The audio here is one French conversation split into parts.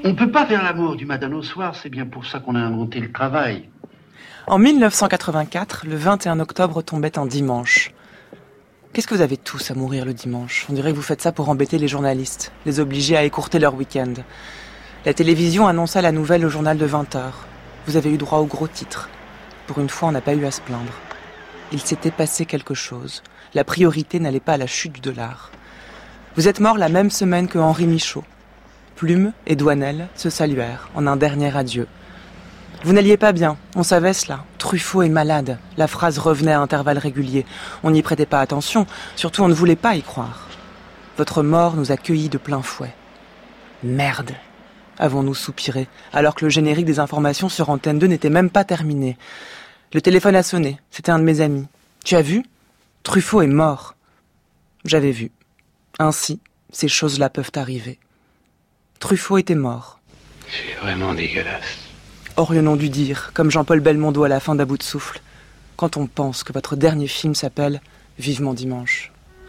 On peut pas faire l'amour du matin au soir, c'est bien pour ça qu'on a inventé le travail. En 1984, le 21 octobre tombait un dimanche. Qu'est-ce que vous avez tous à mourir le dimanche ? On dirait que vous faites ça pour embêter les journalistes, les obliger à écourter leur week-end. La télévision annonça la nouvelle au journal de 20h. Vous avez eu droit au gros titre. Pour une fois, on n'a pas eu à se plaindre. Il s'était passé quelque chose. La priorité n'allait pas à la chute du dollar. Vous êtes mort la même semaine que Henri Michaud. Plume et Douanel se saluèrent en un dernier adieu. Vous n'alliez pas bien, on savait cela. Truffaut est malade. La phrase revenait à intervalles réguliers. On n'y prêtait pas attention, surtout on ne voulait pas y croire. Votre mort nous a cueillis de plein fouet. Merde, avons-nous soupiré, alors que le générique des informations sur Antenne 2 n'était même pas terminé. Le téléphone a sonné, c'était un de mes amis. Tu as vu ? Truffaut est mort. J'avais vu. Ainsi, ces choses-là peuvent arriver. Truffaut était mort. C'est vraiment dégueulasse. Aurions-nous dû dire, comme Jean-Paul Belmondo à la fin d'À bout de souffle, quand on pense que votre dernier film s'appelle « Vivement dimanche ».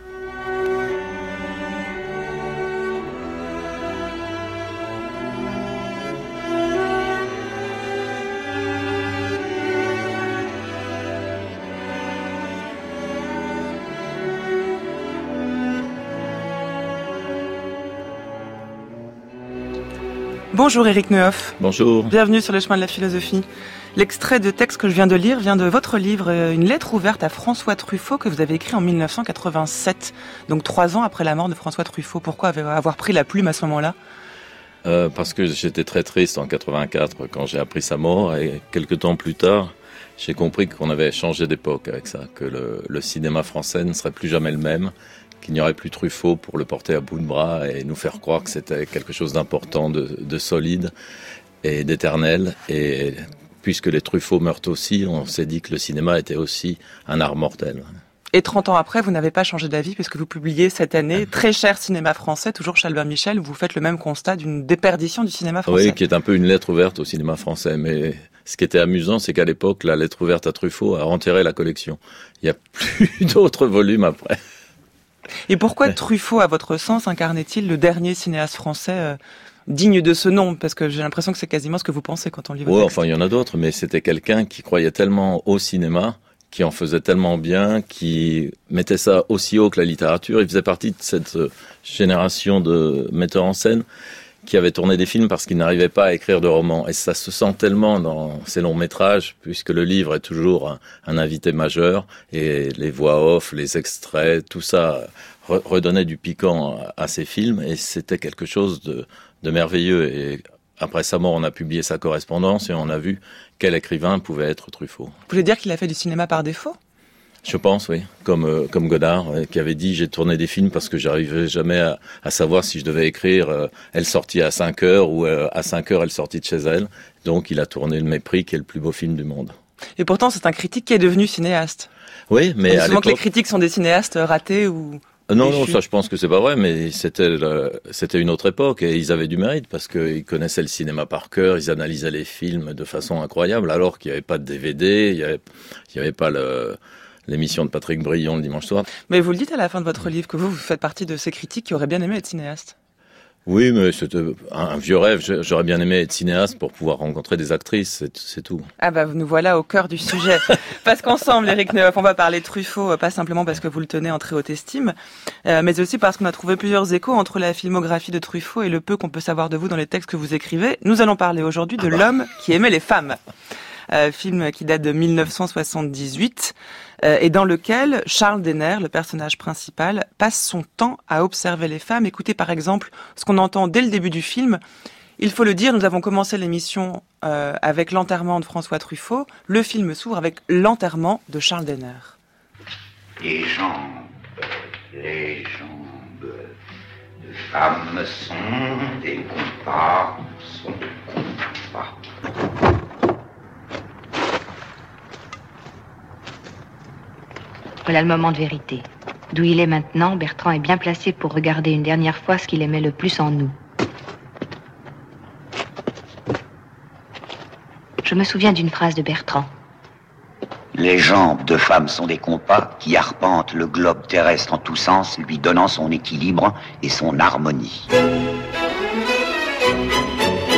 Bonjour Éric Neuhoff. Bonjour. Bienvenue sur le chemin de la philosophie. L'extrait de texte que je viens de lire vient de votre livre, une lettre ouverte à François Truffaut que vous avez écrit en 1987, donc 3 ans après la mort de François Truffaut. Pourquoi avoir pris la plume à ce moment-là ? Parce que j'étais très triste en 84 quand j'ai appris sa mort et quelques temps plus tard, j'ai compris qu'on avait changé d'époque avec ça, que le cinéma français ne serait plus jamais le même, qu'il n'y aurait plus Truffaut pour le porter à bout de bras et nous faire croire que c'était quelque chose d'important, de solide et d'éternel. Et puisque les Truffaut meurent aussi, on s'est dit que le cinéma était aussi un art mortel. Et 30 ans après, vous n'avez pas changé d'avis puisque vous publiez cette année Très cher cinéma français, toujours chez Albert Michel, où vous faites le même constat d'une déperdition du cinéma français. Oui, qui est un peu une lettre ouverte au cinéma français. Mais ce qui était amusant, c'est qu'à l'époque, la lettre ouverte à Truffaut a enterré la collection. Il n'y a plus d'autres volumes après. Et pourquoi Truffaut, à votre sens, incarnait-il le dernier cinéaste français digne de ce nom ? Parce que j'ai l'impression que c'est quasiment ce que vous pensez quand on lit votre texte. Enfin, il y en a d'autres, mais c'était quelqu'un qui croyait tellement au cinéma, qui en faisait tellement bien, qui mettait ça aussi haut que la littérature. Il faisait partie de cette génération de metteurs en scène qui avaient tourné des films parce qu'ils n'arrivaient pas à écrire de romans. Et ça se sent tellement dans ces longs métrages, puisque le livre est toujours un invité majeur, et les voix off, les extraits, tout ça redonnait du piquant à ces films, et c'était quelque chose de merveilleux. Et après sa mort, on a publié sa correspondance, et on a vu quel écrivain pouvait être Truffaut. Vous voulez dire qu'il a fait du cinéma par défaut ? Je pense, oui. Comme Godard, qui avait dit « J'ai tourné des films parce que j'arrivais jamais à savoir si je devais écrire Elle sortit à 5h ou à 5h elle sortit de chez elle ». Donc il a tourné Le Mépris, qui est le plus beau film du monde. Et pourtant, c'est un critique qui est devenu cinéaste. Oui, mais à souvent l'époque... que les critiques sont des cinéastes ratés ou... Non, ça je pense que c'est pas vrai, mais c'était une autre époque et ils avaient du mérite parce qu'ils connaissaient le cinéma par cœur, ils analysaient les films de façon incroyable alors qu'il n'y avait pas de DVD, il y avait pas l'émission de Patrick Brion le dimanche soir. Mais vous le dites à la fin de votre livre que vous faites partie de ces critiques qui auraient bien aimé être cinéaste. Oui, mais c'était un vieux rêve. J'aurais bien aimé être cinéaste pour pouvoir rencontrer des actrices, c'est tout. Ah bah nous voilà au cœur du sujet. Parce qu'ensemble, Éric Neuhoff, on va parler de Truffaut, pas simplement parce que vous le tenez en très haute estime, mais aussi parce qu'on a trouvé plusieurs échos entre la filmographie de Truffaut et le peu qu'on peut savoir de vous dans les textes que vous écrivez. Nous allons parler aujourd'hui de L'homme qui aimait les femmes. Film qui date de 1978 et dans lequel Charles Denner, le personnage principal, passe son temps à observer les femmes. Écoutez par exemple ce qu'on entend dès le début du film. Il faut le dire, nous avons commencé l'émission avec l'enterrement de François Truffaut. Le film s'ouvre avec l'enterrement de Charles Denner. Les jambes de femmes sont des compas, Voilà le moment de vérité. D'où il est maintenant, Bertrand est bien placé pour regarder une dernière fois ce qu'il aimait le plus en nous. Je me souviens d'une phrase de Bertrand. Les jambes de femmes sont des compas qui arpentent le globe terrestre en tous sens, lui donnant son équilibre et son harmonie.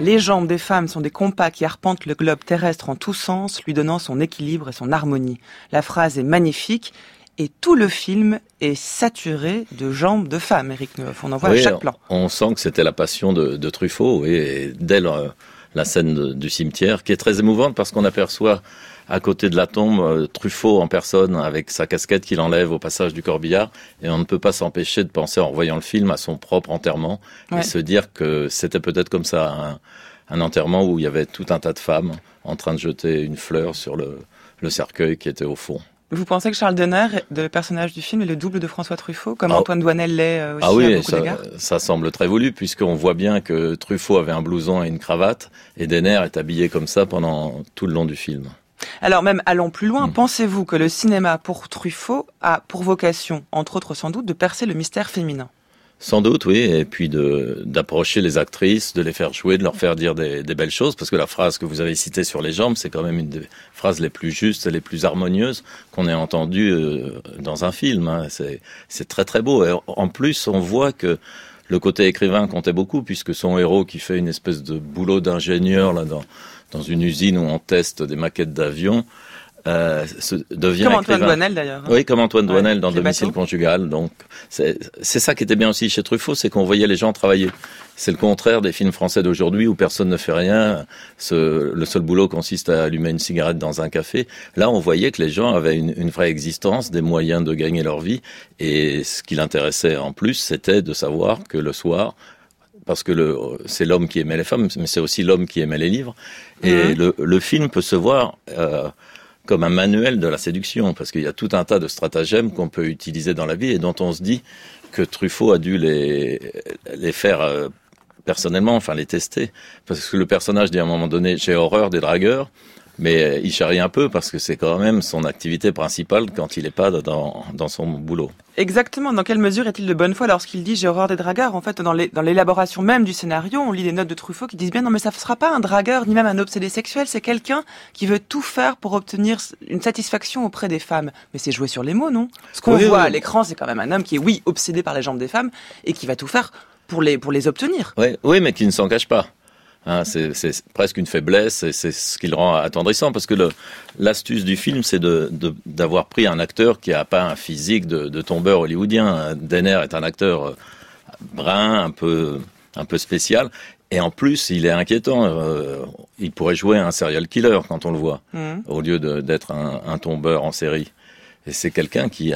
Les jambes des femmes sont des compas qui arpentent le globe terrestre en tous sens, lui donnant son équilibre et son harmonie. La phrase est magnifique et tout le film est saturé de jambes de femmes, Éric Neuf. On en voit à chaque plan. On sent que c'était la passion de Truffaut, et dès la scène du cimetière, qui est très émouvante parce qu'on aperçoit à côté de la tombe Truffaut en personne avec sa casquette qu'il enlève au passage du corbillard, et on ne peut pas s'empêcher de penser en revoyant le film à son propre enterrement et se dire que c'était peut-être comme ça un enterrement où il y avait tout un tas de femmes en train de jeter une fleur sur le cercueil qui était au fond. Vous pensez que Charles Denner, le personnage du film, est le double de François Truffaut, comme Antoine Doinel l'est aussi à beaucoup d'égards ? Ça semble très voulu, puisqu'on voit bien que Truffaut avait un blouson et une cravate, et Denner est habillé comme ça pendant tout le long du film. Alors même, allons plus loin, pensez-vous que le cinéma pour Truffaut a pour vocation, entre autres sans doute, de percer le mystère féminin ? Sans doute, oui, et puis d'approcher les actrices, de les faire jouer, de leur faire dire des belles choses, parce que la phrase que vous avez citée sur les jambes, c'est quand même une des phrases les plus justes et les plus harmonieuses qu'on ait entendues dans un film. Hein. C'est très très beau. Et en plus, on voit que le côté écrivain comptait beaucoup, puisque son héros, qui fait une espèce de boulot d'ingénieur là dans une usine où on teste des maquettes d'avions, devient comme écrivain. Antoine Doinel d'ailleurs. Oui, comme Antoine Doinel dans les Domicile bateaux. conjugal. Donc c'est ça qui était bien aussi chez Truffaut, c'est qu'on voyait les gens travailler. C'est le contraire des films français d'aujourd'hui où personne ne fait rien. Le seul boulot consiste à allumer une cigarette dans un café. Là, on voyait que les gens avaient une vraie existence, des moyens de gagner leur vie. Et ce qui l'intéressait en plus, c'était de savoir que le soir, parce que c'est l'homme qui aimait les femmes, mais c'est aussi l'homme qui aimait les livres. Et le film peut se voir comme un manuel de la séduction, parce qu'il y a tout un tas de stratagèmes qu'on peut utiliser dans la vie et dont on se dit que Truffaut a dû les faire personnellement, enfin les tester. Parce que le personnage dit à un moment donné « j'ai horreur des dragueurs », mais il charrie un peu parce que c'est quand même son activité principale quand il n'est pas dans son boulot. Exactement. Dans quelle mesure est-il de bonne foi lorsqu'il dit « j'ai horreur des dragueurs » ? En fait, dans l'élaboration même du scénario, on lit des notes de Truffaut qui disent bien « non mais ça ne sera pas un dragueur ni même un obsédé sexuel, c'est quelqu'un qui veut tout faire pour obtenir une satisfaction auprès des femmes ». Mais c'est joué sur les mots, non ? Ce qu'on voit à l'écran, c'est quand même un homme qui est, obsédé par les jambes des femmes et qui va tout faire pour les obtenir. Oui, mais qui ne s'en cache pas. Hein, c'est presque une faiblesse et c'est ce qui le rend attendrissant parce que l'astuce du film c'est d'avoir pris un acteur qui n'a pas un physique de tombeur hollywoodien. Denner est un acteur brun, un peu spécial et en plus il est inquiétant. Il pourrait jouer un serial killer quand on le voit au lieu d'être un tombeur en série. Et c'est quelqu'un qui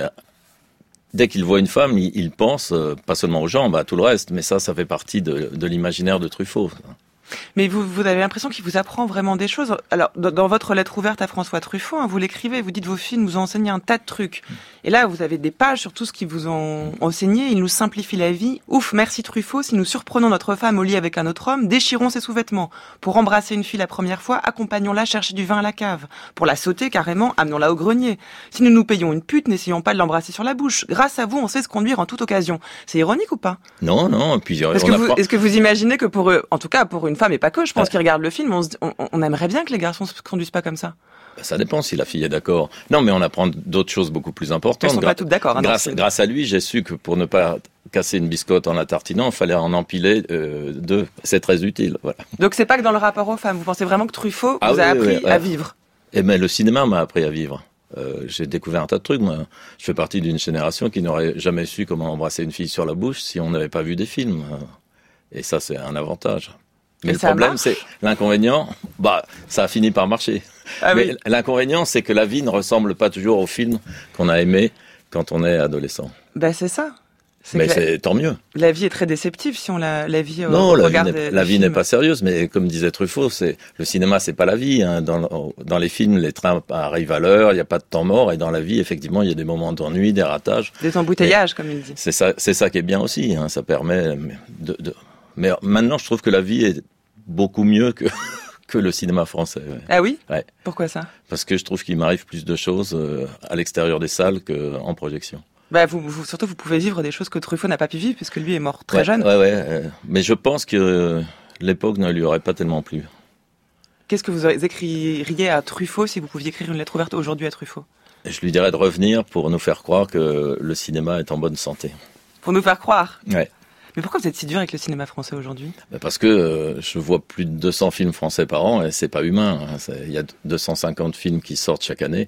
dès qu'il voit une femme, il pense pas seulement aux jambes, à tout le reste, mais ça fait partie de l'imaginaire de Truffaut. Mais vous avez l'impression qu'il vous apprend vraiment des choses. Alors, dans votre lettre ouverte à François Truffaut, vous l'écrivez, vous dites vos films vous ont enseigné un tas de trucs. Et là, vous avez des pages sur tout ce qu'ils vous ont enseigné. Ils nous simplifient la vie. Ouf, merci Truffaut. Si nous surprenons notre femme au lit avec un autre homme, déchirons ses sous-vêtements. Pour embrasser une fille la première fois, accompagnons-la chercher du vin à la cave. Pour la sauter carrément, amenons-la au grenier. Si nous nous payons une pute, n'essayons pas de l'embrasser sur la bouche. Grâce à vous, on sait se conduire en toute occasion. C'est ironique ou pas ? Non. Et puis, Est-ce que vous imaginez que pour eux, en tout cas pour une femme et pas que, je pense qu'ils regardent le film, on aimerait bien que les garçons se conduisent pas comme ça. Ça dépend si la fille est d'accord. Non, mais on apprend d'autres choses beaucoup plus importantes. Elles sont pas toutes d'accord. Grâce à lui, j'ai su que pour ne pas casser une biscotte en la tartinant, il fallait en empiler deux. C'est très utile. Voilà. Donc c'est pas que dans le rapport aux femmes. Vous pensez vraiment que Truffaut vous a appris à vivre ? Mais le cinéma m'a appris à vivre. J'ai découvert un tas de trucs. Moi, je fais partie d'une génération qui n'aurait jamais su comment embrasser une fille sur la bouche si on n'avait pas vu des films. Et ça, c'est un avantage. Mais le problème, c'est l'inconvénient. Ça a fini par marcher. Mais l'inconvénient, c'est que la vie ne ressemble pas toujours au film qu'on a aimé quand on est adolescent. C'est ça. Mais c'est tant mieux. La vie est très déceptive si on la vit. Non, la vie n'est pas sérieuse. Mais comme disait Truffaut, le cinéma, c'est pas la vie. Hein. Dans les films, les trains arrivent à l'heure, il n'y a pas de temps mort. Et dans la vie, effectivement, il y a des moments d'ennui, des ratages. Des embouteillages, comme il dit. C'est ça qui est bien aussi. Hein. Ça permet Mais maintenant, je trouve que la vie est beaucoup mieux que le cinéma français. Ouais. Ah oui ? Ouais. Pourquoi ça ? Parce que je trouve qu'il m'arrive plus de choses à l'extérieur des salles qu'en projection. Surtout, vous pouvez vivre des choses que Truffaut n'a pas pu vivre puisque lui est mort très jeune. Mais je pense que l'époque ne lui aurait pas tellement plu. Qu'est-ce que vous écririez à Truffaut si vous pouviez écrire une lettre ouverte aujourd'hui à Truffaut ? Je lui dirais de revenir pour nous faire croire que le cinéma est en bonne santé. Pour nous faire croire ? Ouais. Mais pourquoi vous êtes si dur avec le cinéma français aujourd'hui ? Parce que je vois plus de 200 films français par an et c'est pas humain. Il y a 250 films qui sortent chaque année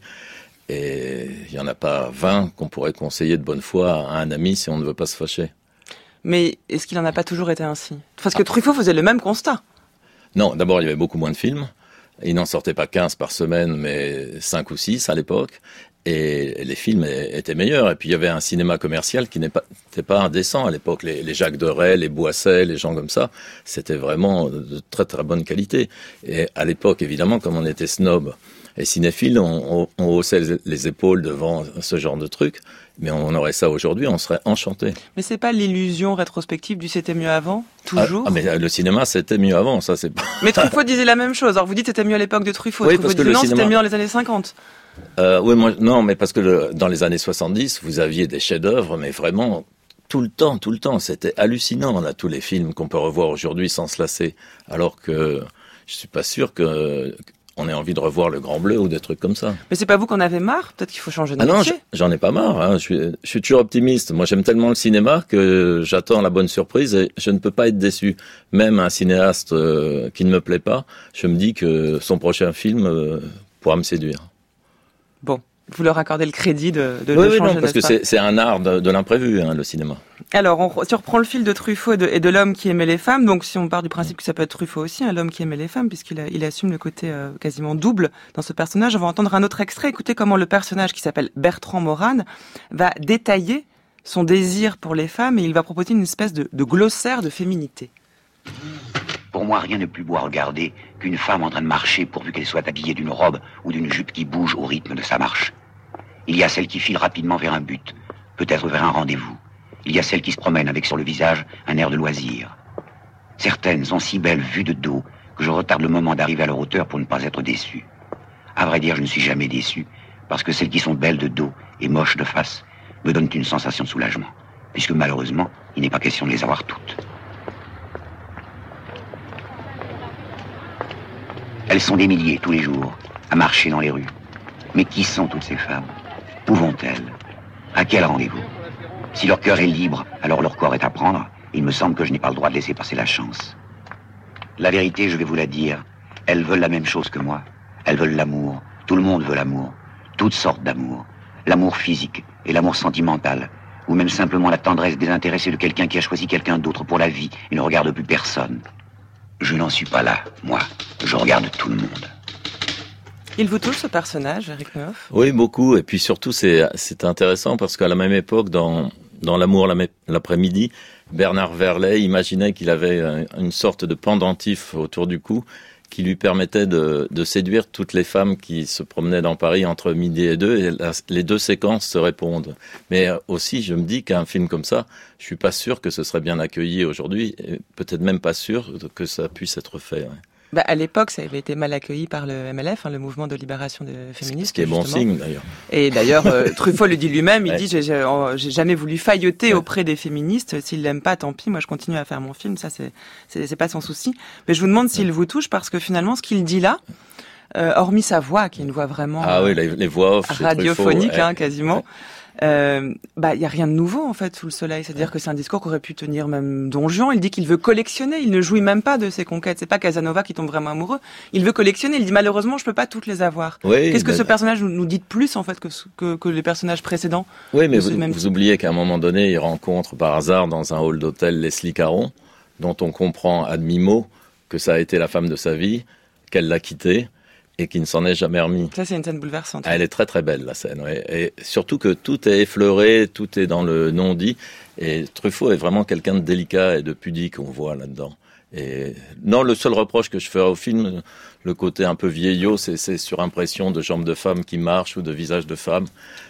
et il y en a pas 20 qu'on pourrait conseiller de bonne foi à un ami si on ne veut pas se fâcher. Mais est-ce qu'il n'en a pas toujours été ainsi ? Parce que Truffaut faisait le même constat. Non, d'abord il y avait beaucoup moins de films. Il n'en sortait pas 15 par semaine, mais 5 ou 6 à l'époque. Et les films étaient meilleurs. Et puis il y avait un cinéma commercial qui n'était pas indécent à l'époque. Les Jacques Deray, les Boisset, les gens comme ça, c'était vraiment de très très bonne qualité. Et à l'époque, évidemment, comme on était snob et cinéphile, on haussait les épaules devant ce genre de trucs. Mais on aurait ça aujourd'hui, on serait enchanté. Mais c'est pas l'illusion rétrospective du c'était mieux avant, toujours. Mais le cinéma c'était mieux avant, ça c'est pas. Mais Truffaut disait la même chose. Alors vous dites c'était mieux à l'époque de Truffaut. Oui, Truffaut disait non, c'était mieux dans les années 50. Oui, non, mais parce que dans les années 70, vous aviez des chefs-d'œuvre, mais vraiment tout le temps. C'était hallucinant, là, tous les films qu'on peut revoir aujourd'hui sans se lasser. Alors que je suis pas sûr qu'on ait envie de revoir Le Grand Bleu ou des trucs comme ça. Mais c'est pas vous qu'on avait marre ? Peut-être qu'il faut changer de métier. Non, j'en ai pas marre. Hein. Je suis toujours optimiste. Moi, j'aime tellement le cinéma que j'attends la bonne surprise et je ne peux pas être déçu. Même un cinéaste qui ne me plaît pas, je me dis que son prochain film pourra me séduire. Bon, vous leur accordez le crédit de oui, changer, non, parce que c'est un art de l'imprévu, hein, le cinéma. Alors, si on reprend le fil de Truffaut et de l'homme qui aimait les femmes, donc si on part du principe que ça peut être Truffaut aussi, l'homme qui aimait les femmes, puisqu'il assume le côté quasiment double dans ce personnage, on va entendre un autre extrait. Écoutez comment le personnage qui s'appelle Bertrand Morane va détailler son désir pour les femmes et il va proposer une espèce de glossaire de féminité. Pour moi, rien n'est plus beau à regarder qu'une femme en train de marcher pourvu qu'elle soit habillée d'une robe ou d'une jupe qui bouge au rythme de sa marche. Il y a celle qui file rapidement vers un but, peut-être vers un rendez-vous. Il y a celle qui se promène avec sur le visage un air de loisir. Certaines sont si belles vues de dos que je retarde le moment d'arriver à leur hauteur pour ne pas être déçu. À vrai dire, je ne suis jamais déçu, parce que celles qui sont belles de dos et moches de face me donnent une sensation de soulagement, puisque malheureusement, il n'est pas question de les avoir toutes. Elles sont des milliers tous les jours, à marcher dans les rues. Mais qui sont toutes ces femmes ? Où vont-elles ? À quel rendez-vous ? Si leur cœur est libre, alors leur corps est à prendre. Il me semble que je n'ai pas le droit de laisser passer la chance. La vérité, je vais vous la dire, elles veulent la même chose que moi. Elles veulent l'amour. Tout le monde veut l'amour. Toutes sortes d'amour. L'amour physique et l'amour sentimental. Ou même simplement la tendresse désintéressée de quelqu'un qui a choisi quelqu'un d'autre pour la vie et ne regarde plus personne. Je n'en suis pas là, moi. Je regarde tout le monde. Il vous touche ce personnage, Éric Meuhoff ? Oui, beaucoup. Et puis surtout, c'est intéressant parce qu'à la même époque, dans L'amour l'après-midi, Bernard Verlet imaginait qu'il avait une sorte de pendentif autour du cou qui lui permettait de séduire toutes les femmes qui se promenaient dans Paris entre midi et 2, et les deux séquences se répondent. Mais aussi, je me dis qu'un film comme ça, je suis pas sûr que ce serait bien accueilli aujourd'hui, et peut-être même pas sûr que ça puisse être fait. Ouais. À l'époque, ça avait été mal accueilli par le MLF, le mouvement de libération des féministes. Ce qui est bon signe, d'ailleurs. Et d'ailleurs, Truffaut le dit lui-même, il dit j'ai jamais voulu failloter auprès des féministes. S'ils l'aiment pas, tant pis, moi je continue à faire mon film, ça c'est pas son souci. Mais je vous demande s'il vous touche, parce que finalement, ce qu'il dit là, hormis sa voix, qui est une voix vraiment oui, les voix off, radiophonique, Truffaut, quasiment. Y a rien de nouveau en fait sous le soleil, c'est-à-dire que c'est un discours qu'aurait pu tenir même Don Juan. Il dit qu'il veut collectionner, il ne jouit même pas de ses conquêtes, c'est pas Casanova qui tombe vraiment amoureux, il veut collectionner, il dit malheureusement je peux pas toutes les avoir. Oui, qu'est-ce que ce personnage nous dit de plus en fait que les personnages précédents? Oui, mais vous oubliez qu'à un moment donné il rencontre par hasard dans un hall d'hôtel Leslie Caron, dont on comprend à demi-mot que ça a été la femme de sa vie, qu'elle l'a quittée et qui ne s'en est jamais remis. Ça, c'est une scène bouleversante. Elle est très très belle, la scène. Ouais. Et surtout que tout est effleuré, tout est dans le non-dit. Et Truffaut est vraiment quelqu'un de délicat et de pudique, on voit là-dedans. Et non, le seul reproche que je ferai au film, le côté un peu vieillot, c'est sur impression de jambes de femmes qui marchent ou de visages de femmes.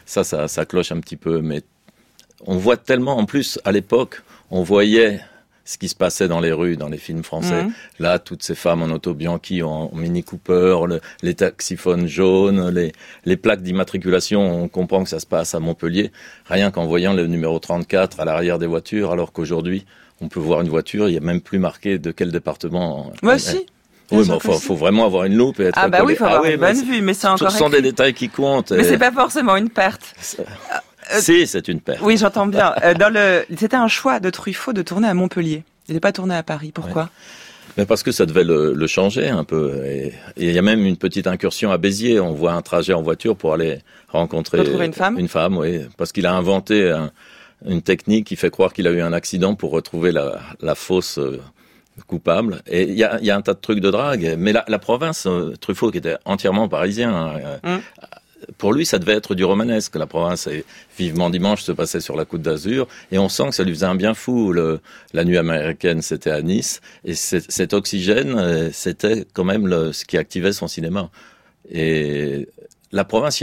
Ça cloche un petit peu. Mais on voit tellement, en plus, à l'époque, on voyait ce qui se passait dans les rues, dans les films français. Là, toutes ces femmes en auto Bianchi, en Mini Cooper, les taxiphones jaunes, les plaques d'immatriculation, on comprend que ça se passe à Montpellier, rien qu'en voyant le numéro 34 à l'arrière des voitures, alors qu'aujourd'hui, on peut voir une voiture, il n'y a même plus marqué de quel département. Moi aussi. Oui, mais faut vraiment avoir une loupe et être oui, il faut avoir une bonne vue, mais c'est encore ce sont des détails qui comptent. Mais c'est pas forcément une perte. Si, c'est une perte. Oui, j'entends bien. C'était un choix de Truffaut de tourner à Montpellier. Il n'est pas tourné à Paris. Pourquoi ? Ouais. Mais parce que ça devait le changer un peu. Et il y a même une petite incursion à Béziers. On voit un trajet en voiture pour aller retrouver une femme. Une femme, oui. Parce qu'il a inventé une technique qui fait croire qu'il a eu un accident pour retrouver la fausse coupable. Et il y a un tas de trucs de drague. Mais la province, Truffaut, qui était entièrement parisien, pour lui, ça devait être du romanesque. La province, et Vivement Dimanche se passait sur la Côte d'Azur, et on sent que ça lui faisait un bien fou. La nuit américaine, c'était à Nice, et cet oxygène, c'était quand même ce qui activait son cinéma. Et la province,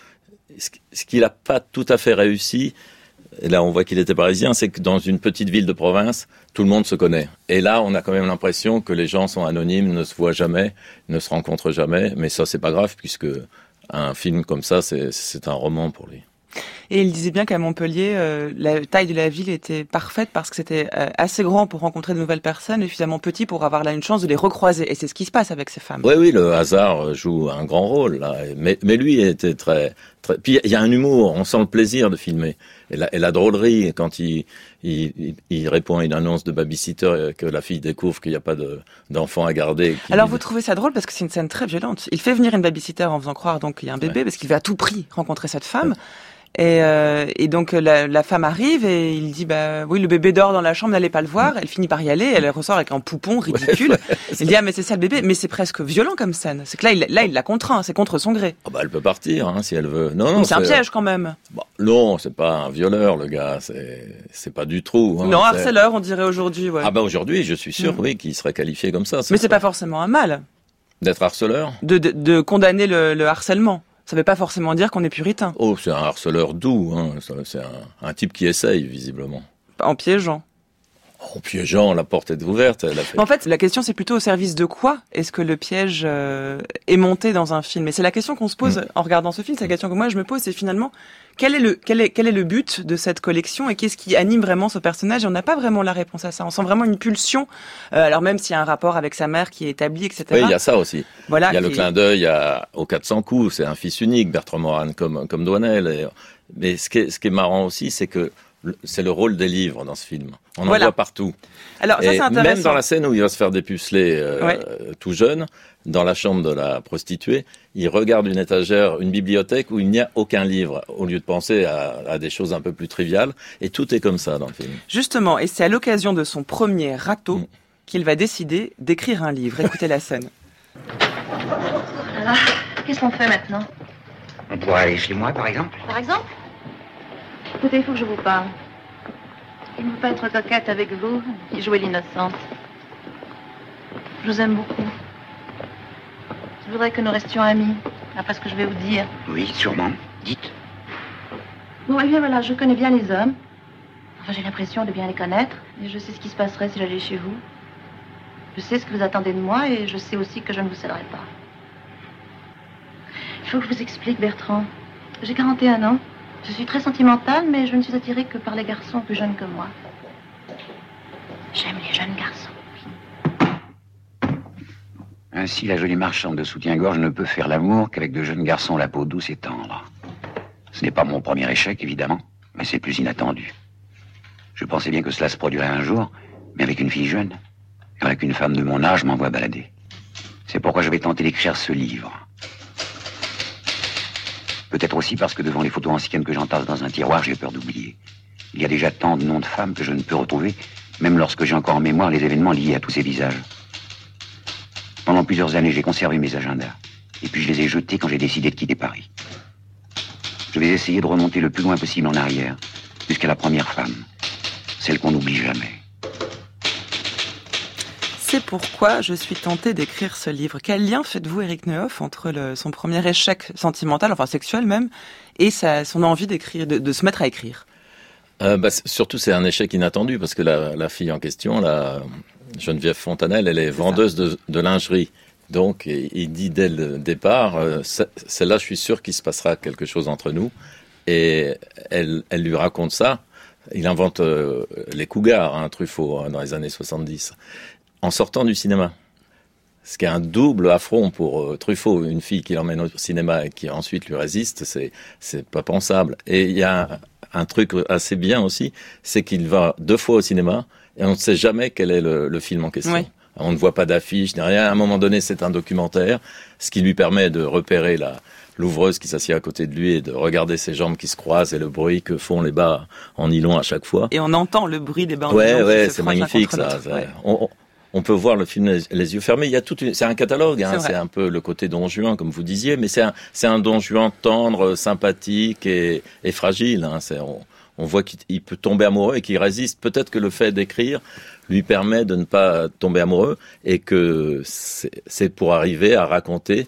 ce qu'il n'a pas tout à fait réussi, et là on voit qu'il était parisien, c'est que dans une petite ville de province, tout le monde se connaît. Et là, on a quand même l'impression que les gens sont anonymes, ne se voient jamais, ne se rencontrent jamais, mais ça, c'est pas grave, puisque un film comme ça, c'est un roman pour lui. Et il disait bien qu'à Montpellier, la taille de la ville était parfaite parce que c'était assez grand pour rencontrer de nouvelles personnes et suffisamment petit pour avoir là une chance de les recroiser. Et c'est ce qui se passe avec ces femmes. Oui, le hasard joue un grand rôle là. Mais lui était très. Puis il y a un humour, on sent le plaisir de filmer. Et la drôlerie quand il répond à une annonce de babysitter et que la fille découvre qu'il n'y a pas d'enfant à garder. Alors vous trouvez ça drôle parce que c'est une scène très violente. Il fait venir une babysitter en faisant croire donc qu'il y a un bébé parce qu'il veut à tout prix rencontrer cette femme. Et donc la femme arrive et il dit oui, le bébé dort dans la chambre, n'allez pas le voir. Elle finit par y aller, elle ressort avec un poupon ridicule. Il dit mais c'est ça le bébé, mais c'est presque violent comme scène. C'est que là il la contraint, c'est contre son gré. Elle peut partir si elle veut. Non, c'est un piège quand même. Non, c'est pas un violeur le gars, c'est pas du trou. Non, harceleur on dirait aujourd'hui. Ouais. Aujourd'hui, je suis sûr oui qu'il serait qualifié comme ça. Mais c'est pas forcément un mal. D'être harceleur. De condamner le harcèlement. Ça ne veut pas forcément dire qu'on est puritain. Oh, c'est un harceleur doux, c'est un type qui essaye, visiblement. En piégeant. En piégeant, la porte est ouverte. En fait, la question, c'est plutôt au service de quoi est-ce que le piège est monté dans un film ? Et c'est la question qu'on se pose en regardant ce film. C'est la question que moi, je me pose, c'est finalement, quel est le but de cette collection et qu'est-ce qui anime vraiment ce personnage ? Et on n'a pas vraiment la réponse à ça. On sent vraiment une pulsion. Alors même s'il y a un rapport avec sa mère qui est établi, etc. Oui, il y a ça aussi. Voilà, il y a le clin d'œil aux 400 coups. C'est un fils unique, Bertrand Morin, comme Douanel. Mais ce qui est marrant aussi, c'est que c'est le rôle des livres dans ce film. On en voit partout. Alors ça, c'est intéressant. Même dans la scène où il va se faire dépuceler tout jeune, dans la chambre de la prostituée, il regarde une étagère, une bibliothèque où il n'y a aucun livre, au lieu de penser à des choses un peu plus triviales. Et tout est comme ça dans le film. Justement, et c'est à l'occasion de son premier râteau qu'il va décider d'écrire un livre. Écoutez la scène. Voilà. Qu'est-ce qu'on fait maintenant ? On pourrait aller chez moi, par exemple. Par exemple ? Écoutez, il faut que je vous parle. Je ne veux pas être coquette avec vous et jouer l'innocente. Je vous aime beaucoup. Je voudrais que nous restions amis, après ce que je vais vous dire. Oui, sûrement. Dites. Bon, eh bien voilà, je connais bien les hommes. Enfin, j'ai l'impression de bien les connaître. Et je sais ce qui se passerait si j'allais chez vous. Je sais ce que vous attendez de moi et je sais aussi que je ne vous céderai pas. Il faut que je vous explique, Bertrand. J'ai 41 ans. Je suis très sentimentale, mais je ne suis attirée que par les garçons plus jeunes que moi. J'aime les jeunes garçons. Ainsi, la jolie marchande de soutien-gorge ne peut faire l'amour qu'avec de jeunes garçons à la peau douce et tendre. Ce n'est pas mon premier échec, évidemment, mais c'est plus inattendu. Je pensais bien que cela se produirait un jour, mais avec une fille jeune. Et avec une femme de mon âge, je m'envoie balader. C'est pourquoi je vais tenter d'écrire ce livre. Peut-être aussi parce que devant les photos anciennes que j'entasse dans un tiroir, j'ai peur d'oublier. Il y a déjà tant de noms de femmes que je ne peux retrouver, même lorsque j'ai encore en mémoire les événements liés à tous ces visages. Pendant plusieurs années, j'ai conservé mes agendas. Et puis je les ai jetés quand j'ai décidé de quitter Paris. Je vais essayer de remonter le plus loin possible en arrière, jusqu'à la première femme. Celle qu'on n'oublie jamais. C'est pourquoi je suis tentée d'écrire ce livre. Quel lien faites-vous, Éric Neuhoff, entre son premier échec sentimental, enfin sexuel même, et son envie d'écrire, de se mettre à écrire ? Surtout, c'est un échec inattendu, parce que la fille en question, la Geneviève Fontanelle, elle est vendeuse de lingerie. Donc, il dit dès le départ, celle-là, je suis sûr qu'il se passera quelque chose entre nous. Et elle lui raconte ça. Il invente les cougars, Truffaut, dans les années 70. En sortant du cinéma. Ce qui est un double affront pour Truffaut, une fille qui l'emmène au cinéma et qui ensuite lui résiste, c'est pas pensable. Et il y a un truc assez bien aussi, c'est qu'il va 2 fois au cinéma et on ne sait jamais quel est le film en question. Oui. On ne voit pas d'affiche, ni rien. À un moment donné, c'est un documentaire, ce qui lui permet de repérer l'ouvreuse qui s'assied à côté de lui et de regarder ses jambes qui se croisent et le bruit que font les bas en nylon à chaque fois. Et on entend le bruit des bas en nylon. Ouais, c'est magnifique ça. Ouais. On peut voir le film les yeux fermés. Il y a c'est un catalogue, hein. C'est un peu le côté Don Juan, comme vous disiez, mais c'est un Don Juan tendre, sympathique et fragile. Hein. On voit qu'il peut tomber amoureux et qu'il résiste. Peut-être que le fait d'écrire lui permet de ne pas tomber amoureux et que c'est pour arriver à raconter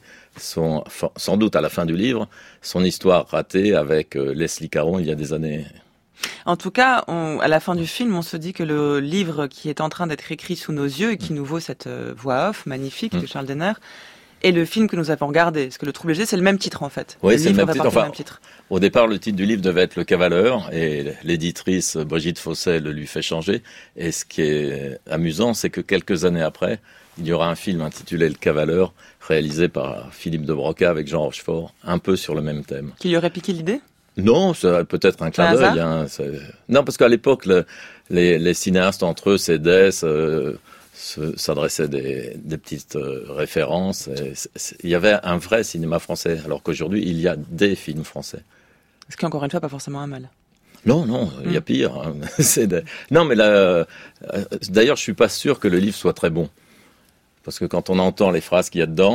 sans doute à la fin du livre, son histoire ratée avec Leslie Caron il y a des années. En tout cas, à la fin du film, on se dit que le livre qui est en train d'être écrit sous nos yeux et qui nous vaut cette voix off magnifique de Charles Denner est le film que nous avons regardé. Parce que Le Trouble léger, c'est le même titre en fait. Oui, c'est le même titre. Enfin, au départ, le titre du livre devait être Le Cavaleur et l'éditrice Brigitte Fossel lui fait changer. Et ce qui est amusant, c'est que quelques années après, il y aura un film intitulé Le Cavaleur, réalisé par Philippe de Broca avec Jean Rochefort, un peu sur le même thème. Qui lui aurait piqué l'idée ? Non, c'est peut-être un clin d'œil. Hein, non, parce qu'à l'époque, les cinéastes entre eux s'aidaient, s'adressaient des petites références. Il y avait un vrai cinéma français, alors qu'aujourd'hui, il y a des films français. Ce qui, encore une fois, pas forcément un mal. Non, il y a pire. Hein. Non, mais là, d'ailleurs, je suis pas sûr que le livre soit très bon. Parce que quand on entend les phrases qu'il y a dedans,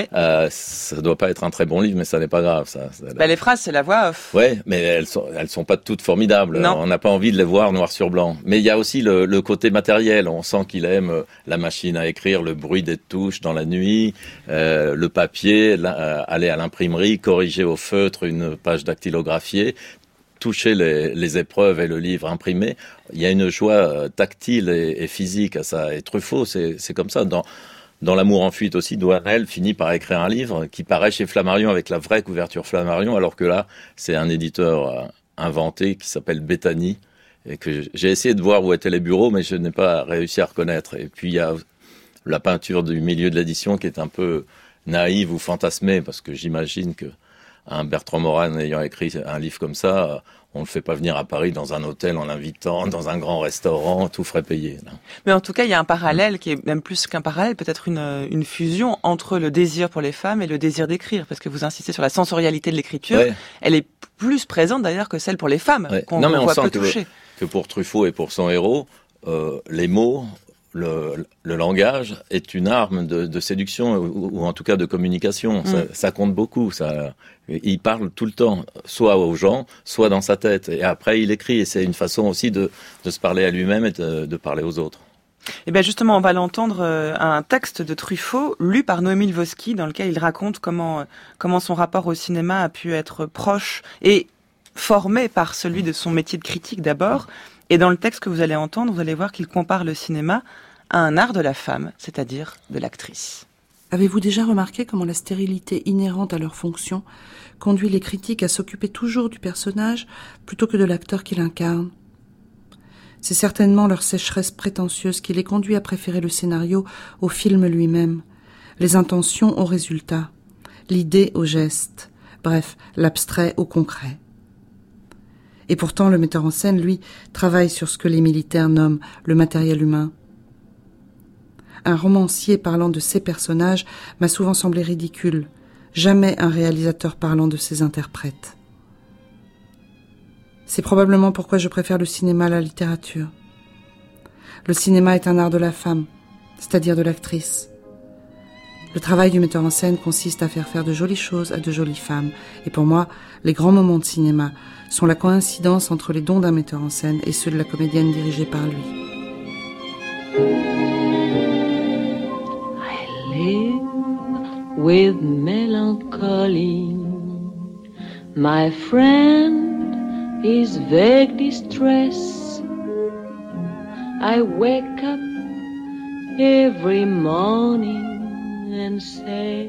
ça doit pas être un très bon livre, mais ça n'est pas grave. Les phrases, c'est la voix off. Ouais, mais elles sont pas toutes formidables. Non. On n'a pas envie de les voir noir sur blanc. Mais il y a aussi le côté matériel. On sent qu'il aime la machine à écrire, le bruit des touches dans la nuit, le papier, aller à l'imprimerie, corriger au feutre une page dactylographiée, toucher les épreuves et le livre imprimé. Il y a une joie tactile et physique à ça. Et Truffaut, c'est comme ça. Dans L'amour en fuite aussi, Douanel finit par écrire un livre qui paraît chez Flammarion avec la vraie couverture Flammarion, alors que là, c'est un éditeur inventé qui s'appelle Bethany, et que j'ai essayé de voir où étaient les bureaux, mais je n'ai pas réussi à reconnaître. Et puis il y a la peinture du milieu de l'édition qui est un peu naïve ou fantasmée, parce que j'imagine que un Bertrand Morin ayant écrit un livre comme ça, on ne le fait pas venir à Paris dans un hôtel en l'invitant, dans un grand restaurant, tout frais payé. Non. Mais en tout cas, il y a un parallèle qui est même plus qu'un parallèle, peut-être une fusion entre le désir pour les femmes et le désir d'écrire, parce que vous insistez sur la sensorialité de l'écriture. Ouais. Elle est plus présente d'ailleurs que celle pour les femmes, qu'on voit peu toucher. Que pour Truffaut et pour son héros, les mots, le langage est une arme de séduction ou en tout cas de communication. Ça compte beaucoup. Il parle tout le temps, soit aux gens, soit dans sa tête. Et après, il écrit. Et c'est une façon aussi de se parler à lui-même et de parler aux autres. Et bien justement, on va l'entendre, un texte de Truffaut lu par Noémie Lvovsky, dans lequel il raconte comment son rapport au cinéma a pu être proche et formé par celui de son métier de critique d'abord. Et dans le texte que vous allez entendre, vous allez voir qu'il compare le cinéma à un art de la femme, c'est-à-dire de l'actrice. Avez-vous déjà remarqué comment la stérilité inhérente à leur fonction conduit les critiques à s'occuper toujours du personnage plutôt que de l'acteur qui l'incarne ? C'est certainement leur sécheresse prétentieuse qui les conduit à préférer le scénario au film lui-même, les intentions au résultat, l'idée au geste, bref, l'abstrait au concret. Et pourtant, le metteur en scène, lui, travaille sur ce que les militaires nomment le matériel humain. Un romancier parlant de ses personnages m'a souvent semblé ridicule, jamais un réalisateur parlant de ses interprètes. C'est probablement pourquoi je préfère le cinéma à la littérature. Le cinéma est un art de la femme, c'est-à-dire de l'actrice. Le travail du metteur en scène consiste à faire de jolies choses à de jolies femmes. Et pour moi, les grands moments de cinéma sont la coïncidence entre les dons d'un metteur en scène et ceux de la comédienne dirigée par lui. With melancholy, my friend is vague distress. I wake up every morning and say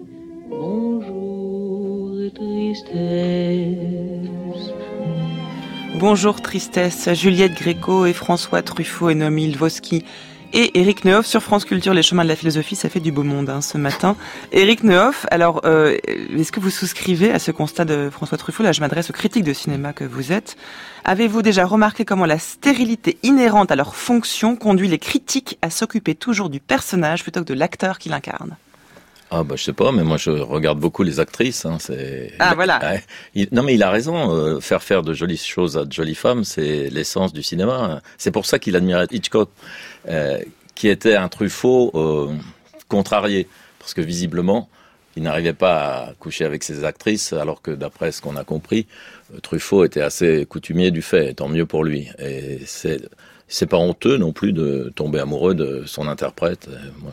bonjour tristesse. Bonjour tristesse, Juliette Gréco et François Truffaut et Noémie Lvovsky Et Éric Neuhoff sur France Culture, les chemins de la philosophie, ça fait du beau monde ce matin. Éric Neuhoff, alors est-ce que vous souscrivez à ce constat de François Truffaut? Là, je m'adresse aux critiques de cinéma que vous êtes. Avez-vous déjà remarqué comment la stérilité inhérente à leur fonction conduit les critiques à s'occuper toujours du personnage plutôt que de l'acteur qui l'incarne? Ah je sais pas, mais moi je regarde beaucoup les actrices. Voilà. Non mais il a raison, faire de jolies choses à de jolies femmes, c'est l'essence du cinéma. C'est pour ça qu'il admirait Hitchcock, qui était un Truffaut contrarié, parce que visiblement il n'arrivait pas à coucher avec ses actrices, alors que d'après ce qu'on a compris, Truffaut était assez coutumier du fait, tant mieux pour lui. Et c'est pas honteux non plus de tomber amoureux de son interprète. Moi,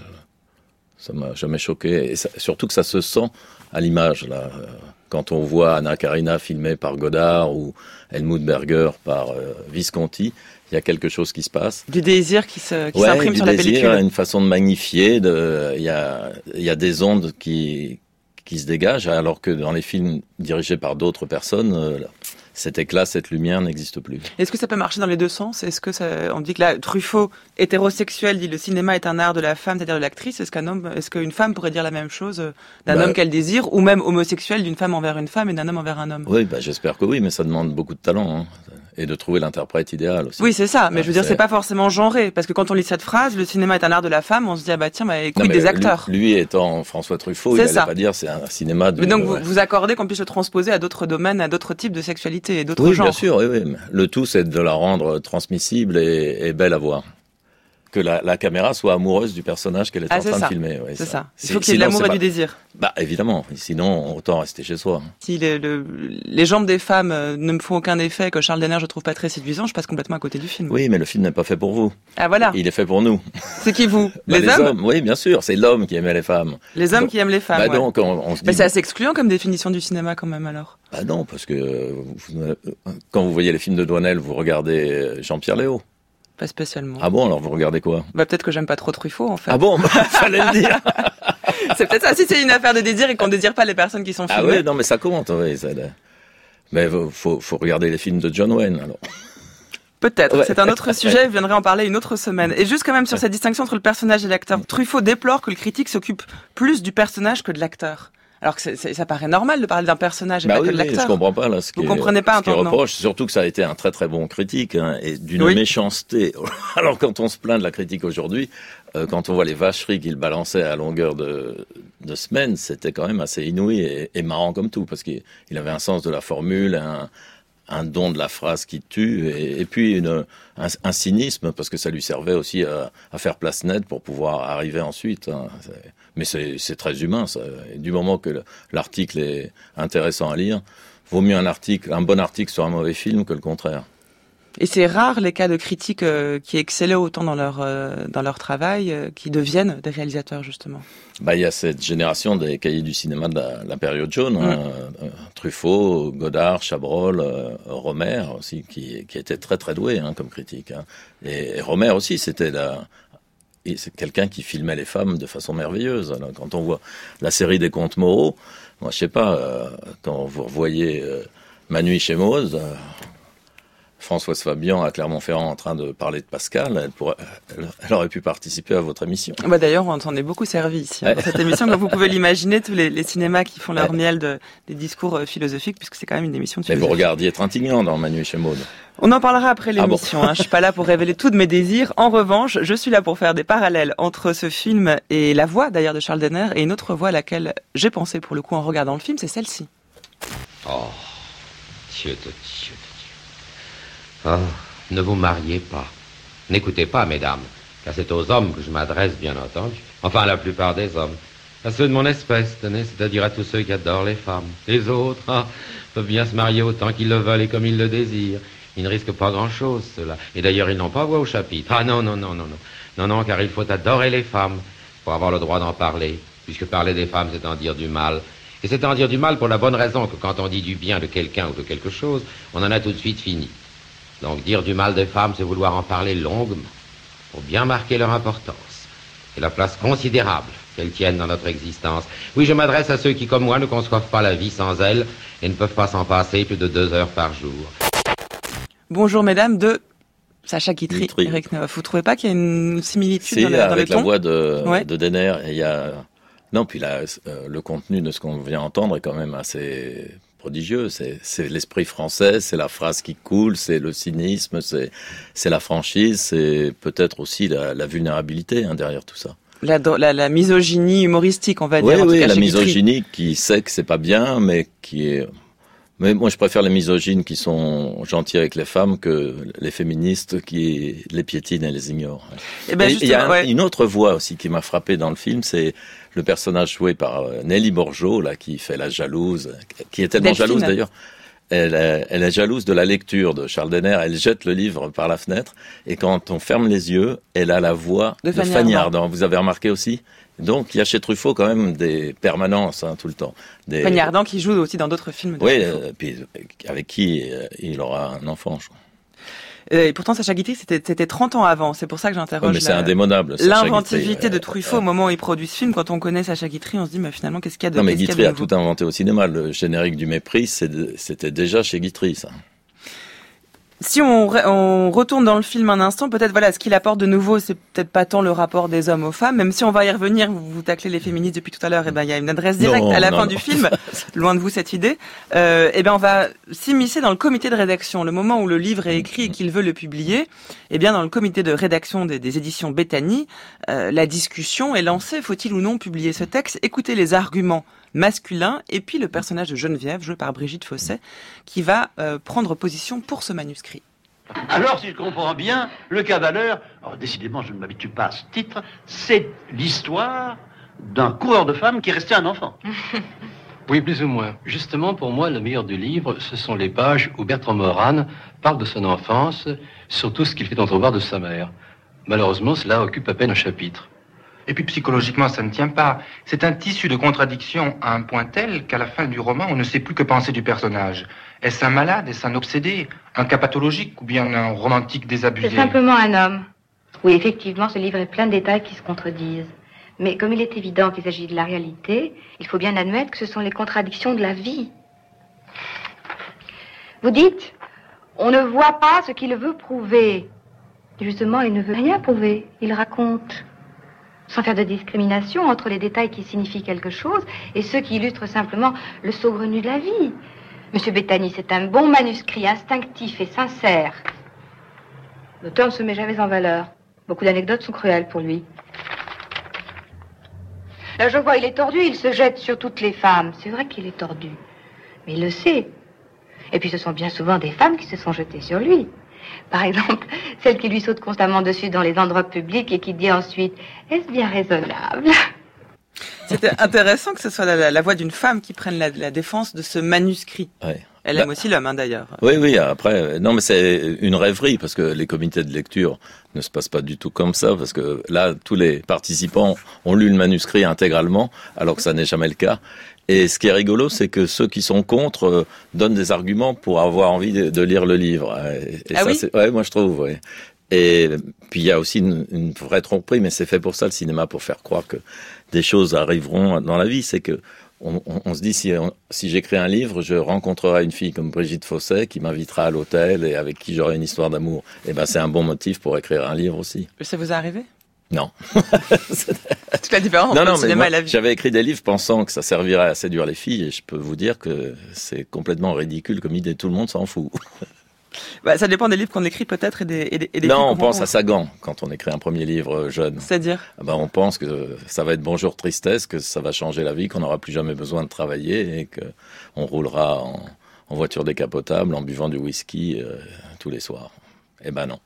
ça m'a jamais choqué, et surtout que ça se sent à l'image là. Quand on voit Anna Karina filmée par Godard ou Helmut Berger par Visconti, il y a quelque chose qui se passe. Du désir qui s'imprime sur la pellicule. Du désir, une façon de magnifier. Il y a des ondes qui se dégagent, alors que dans les films dirigés par d'autres personnes, cet éclat, cette lumière n'existe plus. Est-ce que ça peut marcher dans les deux sens? Est-ce que on dit que là, Truffaut, hétérosexuel, dit le cinéma est un art de la femme, c'est-à-dire de l'actrice. Est-ce qu'une femme pourrait dire la même chose d'un homme qu'elle désire, ou même homosexuel d'une femme envers une femme et d'un homme envers un homme? Oui, j'espère que oui, mais ça demande beaucoup de talent, et de trouver l'interprète idéal aussi. Oui, c'est ça, mais je veux dire, c'est pas forcément genré, parce que quand on lit cette phrase, le cinéma est un art de la femme, on se dit, écoute des acteurs. Lui étant François Truffaut, il allait pas dire c'est un cinéma de... Mais donc, vous accordez qu'on puisse le transposer à d'autres domaines, à d'autres types de sexualité et d'autres genres. Oui, bien sûr, oui. Le tout, c'est de la rendre transmissible et belle à voir. Que la caméra soit amoureuse du personnage qu'elle est en train de filmer. Ouais, c'est ça. Il faut qu'il y ait de l'amour et du désir. Évidemment. Sinon, autant rester chez soi. Si les jambes des femmes ne me font aucun effet, que Charles Denner je trouve pas très séduisant, je passe complètement à côté du film. Oui, mais le film n'est pas fait pour vous. Ah voilà. Il est fait pour nous. C'est qui vous? Les hommes? Oui, bien sûr. C'est l'homme qui aimait les femmes. Les hommes qui aiment les femmes. Donc, on se dit... Mais c'est assez excluant comme définition du cinéma quand même alors. Non, parce que quand vous voyez les films de Douanel, vous regardez Jean-Pierre Léaud. Pas spécialement. Ah bon, alors vous regardez quoi? Peut-être que j'aime pas trop Truffaut, en fait. Ah bon, fallait le dire. C'est peut-être ça, si c'est une affaire de désir et qu'on désire pas les personnes qui sont filmées. Ah oui, non, mais ça compte, oui. Mais faut regarder les films de John Wayne, alors. Peut-être, c'est un autre sujet, je viendrai en parler une autre semaine. Et juste quand même sur cette distinction entre le personnage et l'acteur, Truffaut déplore que le critique s'occupe plus du personnage que de l'acteur. Alors que ça paraît normal de parler d'un personnage et pas que de l'acteur. Je comprends pas là Vous comprenez pas ce qu'il reproche, surtout que ça a été un très très bon critique et d'une méchanceté. Alors quand on se plaint de la critique aujourd'hui, quand on voit les vacheries qu'il balançait à longueur de semaines, c'était quand même assez inouï et marrant comme tout, parce qu'il avait un sens de la formule, un don de la phrase qui tue, et puis un cynisme, parce que ça lui servait aussi à faire place nette pour pouvoir arriver ensuite. Mais c'est très humain, ça. Et du moment que l'article est intéressant à lire, vaut mieux un bon article sur un mauvais film que le contraire. Et c'est rare les cas de critiques qui excellaient autant dans leur travail, qui deviennent des réalisateurs justement. Il y a cette génération des cahiers du cinéma de la période jaune, Truffaut, Godard, Chabrol, Romer aussi, qui était très très doué comme critique. Et Romer aussi, c'est quelqu'un qui filmait les femmes de façon merveilleuse. Alors, quand on voit la série des Contes Moreau, moi je sais pas, quand vous revoyez Ma nuit chez Mose, Françoise Fabian à Clermont-Ferrand en train de parler de Pascal, elle aurait pu participer à votre émission. D'ailleurs, on s'en est beaucoup servi ici, dans cette émission, comme vous pouvez l'imaginer, tous les cinémas qui font leur miel des discours philosophiques, puisque c'est quand même une émission de philosophie. Mais vous regardiez Trintignant dans Ma nuit chez Maud. On en parlera après l'émission. Je suis pas là pour révéler tous de mes désirs. En revanche, je suis là pour faire des parallèles entre ce film et la voix, d'ailleurs, de Charles Denner, et une autre voix à laquelle j'ai pensé, pour le coup, en regardant le film, c'est celle-ci. Oh, Dieu de Dieu. Oh, ne vous mariez pas. N'écoutez pas, mesdames, car c'est aux hommes que je m'adresse, bien entendu. Enfin, à la plupart des hommes. À ceux de mon espèce, tenez, c'est-à-dire à tous ceux qui adorent les femmes. Les autres, peuvent bien se marier autant qu'ils le veulent et comme ils le désirent. Ils ne risquent pas grand-chose, ceux-là. Et d'ailleurs, ils n'ont pas voix au chapitre. Ah non, car il faut adorer les femmes pour avoir le droit d'en parler. Puisque parler des femmes, c'est en dire du mal. Et c'est en dire du mal pour la bonne raison que quand on dit du bien de quelqu'un ou de quelque chose, on en a tout de suite fini. Donc dire du mal des femmes, c'est vouloir en parler longuement, pour bien marquer leur importance et la place considérable qu'elles tiennent dans notre existence. Oui, je m'adresse à ceux qui, comme moi, ne conçoivent pas la vie sans elles et ne peuvent pas s'en passer plus de 2 heures par jour. Bonjour mesdames de Sacha Guitry. Eric Neuf. Vous trouvez pas qu'il y a une similitude dans le avec ton la voix de Denner, il y a... Non, puis là, le contenu de ce qu'on vient entendre est quand même assez prodigieux. C'est l'esprit français, c'est la phrase qui coule, c'est le cynisme, c'est la franchise, c'est peut-être aussi la vulnérabilité derrière tout ça. La misogynie humoristique, on va dire. Oui, la misogynie qui sait que c'est pas bien, mais qui est... Mais moi, je préfère les misogynes qui sont gentils avec les femmes que les féministes qui les piétinent et les ignorent. Et il y a une autre voix aussi qui m'a frappé dans le film, c'est le personnage joué par Nelly Bourgeot, là, qui fait la jalouse, qui est tellement jalouse d'ailleurs. Elle est jalouse de la lecture de Charles Denner. Elle jette le livre par la fenêtre et quand on ferme les yeux, elle a la voix de Fanny Ardant. Vous avez remarqué aussi ? Donc, il y a chez Truffaut quand même des permanences tout le temps. Fanny Ardant qui joue aussi dans d'autres films. Oui, puis avec qui il aura un enfant, je crois. Et pourtant, Sacha Guitry, c'était 30 ans avant. C'est pour ça que j'interroge mais c'est indémodable, l'inventivité de Truffaut au moment où il produit ce film. Quand on connaît Sacha Guitry, on se dit, mais finalement, qu'est-ce qu'il y a de... Non, mais Guitry a tout inventé au cinéma. Le générique du Mépris, c'était déjà chez Guitry, ça. Si on retourne dans le film un instant, peut-être ce qu'il apporte de nouveau, c'est peut-être pas tant le rapport des hommes aux femmes, même si on va y revenir, vous taclez les féministes depuis tout à l'heure, et il y a une adresse directe à la fin du film, loin de vous cette idée, on va s'immiscer dans le comité de rédaction, le moment où le livre est écrit et qu'il veut le publier, dans le comité de rédaction des éditions Bethany, la discussion est lancée, faut-il ou non publier ce texte, écoutez les arguments masculin, et puis le personnage de Geneviève, joué par Brigitte Fossey, qui va prendre position pour ce manuscrit. Alors, si je comprends bien, Le Cavaleur, décidément je ne m'habitue pas à ce titre, c'est l'histoire d'un coureur de femmes qui est resté un enfant. Oui, plus ou moins. Justement, pour moi, le meilleur du livre, ce sont les pages où Bertrand Moran parle de son enfance, surtout ce qu'il fait entrevoir de sa mère. Malheureusement, cela occupe à peine un chapitre. Et puis psychologiquement, ça ne tient pas. C'est un tissu de contradictions à un point tel qu'à la fin du roman, on ne sait plus que penser du personnage. Est-ce un malade? Est-ce un obsédé? Un cas pathologique ou bien un romantique désabusé? C'est simplement un homme. Oui, effectivement, ce livre est plein de détails qui se contredisent. Mais comme il est évident qu'il s'agit de la réalité, il faut bien admettre que ce sont les contradictions de la vie. Vous dites, on ne voit pas ce qu'il veut prouver. Justement, il ne veut rien prouver. Il raconte. Sans faire de discrimination entre les détails qui signifient quelque chose et ceux qui illustrent simplement le saugrenu de la vie. Monsieur Bethany, c'est un bon manuscrit, instinctif et sincère. L'auteur ne se met jamais en valeur. Beaucoup d'anecdotes sont cruelles pour lui. Là, je vois, il est tordu, il se jette sur toutes les femmes. C'est vrai qu'il est tordu, mais il le sait. Et puis ce sont bien souvent des femmes qui se sont jetées sur lui. Par exemple, celle qui lui saute constamment dessus dans les endroits publics et qui dit ensuite « Est-ce bien raisonnable ?» C'était intéressant que ce soit la voix d'une femme qui prenne la défense de ce manuscrit. Ouais. Elle aime aussi l'homme, d'ailleurs. Oui, après, non, mais c'est une rêverie, parce que les comités de lecture ne se passent pas du tout comme ça, parce que là, tous les participants ont lu le manuscrit intégralement, alors que ça n'est jamais le cas. Et ce qui est rigolo, c'est que ceux qui sont contre donnent des arguments pour avoir envie de lire le livre. Et ça, oui, c'est, moi je trouve, ouais. Et puis il y a aussi une vraie tromperie, mais c'est fait pour ça le cinéma, pour faire croire que des choses arriveront dans la vie. C'est que on se dit, si j'écris un livre, je rencontrerai une fille comme Brigitte Fossey qui m'invitera à l'hôtel et avec qui j'aurai une histoire d'amour. Et c'est un bon motif pour écrire un livre aussi. Ça vous est arrivé ? Non. Toute la différence entre le cinéma et la vie. J'avais écrit des livres pensant que ça servirait à séduire les filles, et je peux vous dire que c'est complètement ridicule comme idée. Tout le monde s'en fout. Ça dépend des livres qu'on écrit peut-être et des Non, on pense à Sagan quand on écrit un premier livre jeune. C'est-à-dire on pense que ça va être Bonjour Tristesse, que ça va changer la vie, qu'on n'aura plus jamais besoin de travailler et qu'on roulera en voiture décapotable en buvant du whisky tous les soirs. Non.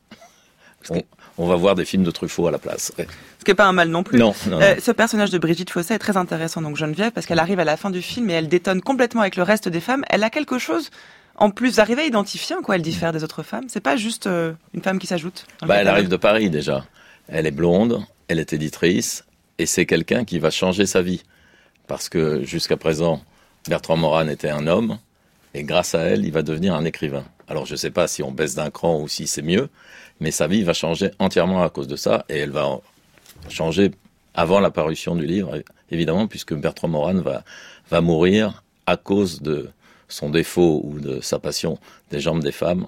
On va voir des films de Truffaut à la place. Ouais. Ce qui n'est pas un mal non plus. Non. Ce personnage de Brigitte Fossey est très intéressant, donc Geneviève, parce qu'elle arrive à la fin du film et elle détonne complètement avec le reste des femmes. Elle a quelque chose, en plus, d'arriver à identifier en quoi elle diffère des autres femmes. C'est pas juste une femme qui s'ajoute. Elle arrive de Paris déjà. Elle est blonde, elle est éditrice, et c'est quelqu'un qui va changer sa vie. Parce que jusqu'à présent, Bertrand Moran était un homme, et grâce à elle, il va devenir un écrivain. Alors je ne sais pas si on baisse d'un cran ou si c'est mieux, mais sa vie va changer entièrement à cause de ça, et elle va changer avant la parution du livre, évidemment, puisque Bertrand Moran va mourir à cause de son défaut ou de sa passion des jambes des femmes.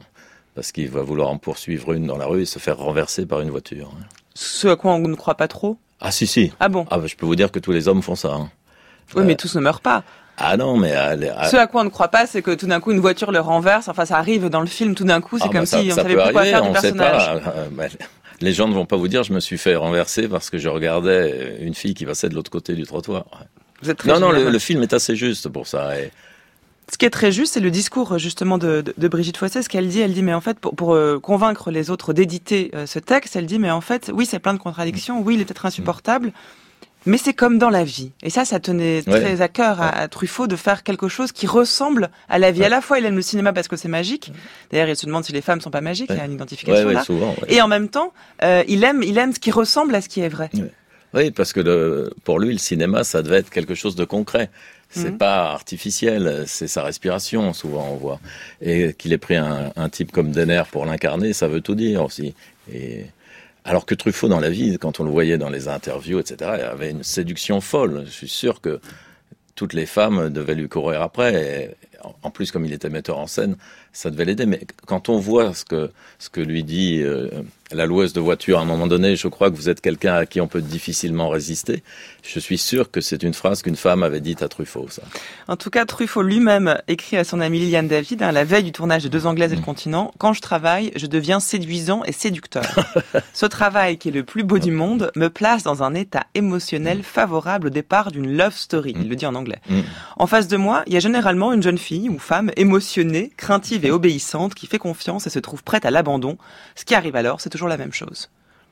parce qu'il va vouloir en poursuivre une dans la rue et se faire renverser par une voiture. Ce à quoi on ne croit pas trop? Ah si. Ah bon? Ah bah, je peux vous dire que tous les hommes font ça. Hein. Oui, mais tous ne meurent pas. Ah non, mais... Ce à quoi on ne croit pas, c'est que tout d'un coup, une voiture le renverse. Enfin, ça arrive dans le film, tout d'un coup, c'est comme si on savait plus quoi faire du personnage. Les gens ne vont pas vous dire, je me suis fait renverser parce que je regardais une fille qui passait de l'autre côté du trottoir. Vous êtes très généreux. Le film est assez juste pour ça. Et... Ce qui est très juste, c'est le discours justement de Brigitte Fossé. Ce qu'elle dit, mais en fait, pour convaincre les autres d'éditer ce texte, elle dit, mais en fait, oui, c'est plein de contradictions, oui, il est peut-être insupportable, mais c'est comme dans la vie. Et ça tenait très à cœur à Truffaut de faire quelque chose qui ressemble à la vie. À la fois, il aime le cinéma parce que c'est magique. D'ailleurs, il se demande si les femmes sont pas magiques. Il y a une identification là. Souvent, Et en même temps, il aime ce qui ressemble à ce qui est vrai. Oui, parce que pour lui, le cinéma, ça devait être quelque chose de concret. C'est pas artificiel, c'est sa respiration, souvent on voit. Et qu'il ait pris un type comme Denner pour l'incarner, ça veut tout dire aussi. Et... Alors que Truffaut, dans la vie, quand on le voyait dans les interviews, etc., il avait une séduction folle. Je suis sûr que toutes les femmes devaient lui courir après. Et en plus, comme il était metteur en scène, ça devait l'aider. Mais quand on voit ce que lui dit la loueuse de voiture à un moment donné, je crois que vous êtes quelqu'un à qui on peut difficilement résister. Je suis sûr que c'est une phrase qu'une femme avait dite à Truffaut, ça. En tout cas, Truffaut lui-même écrit à son amie Liliane David, la veille du tournage de Deux Anglaises et le continent, « Quand je travaille, je deviens séduisant et séducteur. Ce travail, qui est le plus beau du monde, me place dans un état émotionnel favorable au départ d'une love story. » Il le dit en anglais. En face de moi, il y a généralement une jeune fille ou femme émotionnée, craintive et obéissante qui fait confiance et se trouve prête à l'abandon. Ce qui arrive alors, c'est toujours la même chose.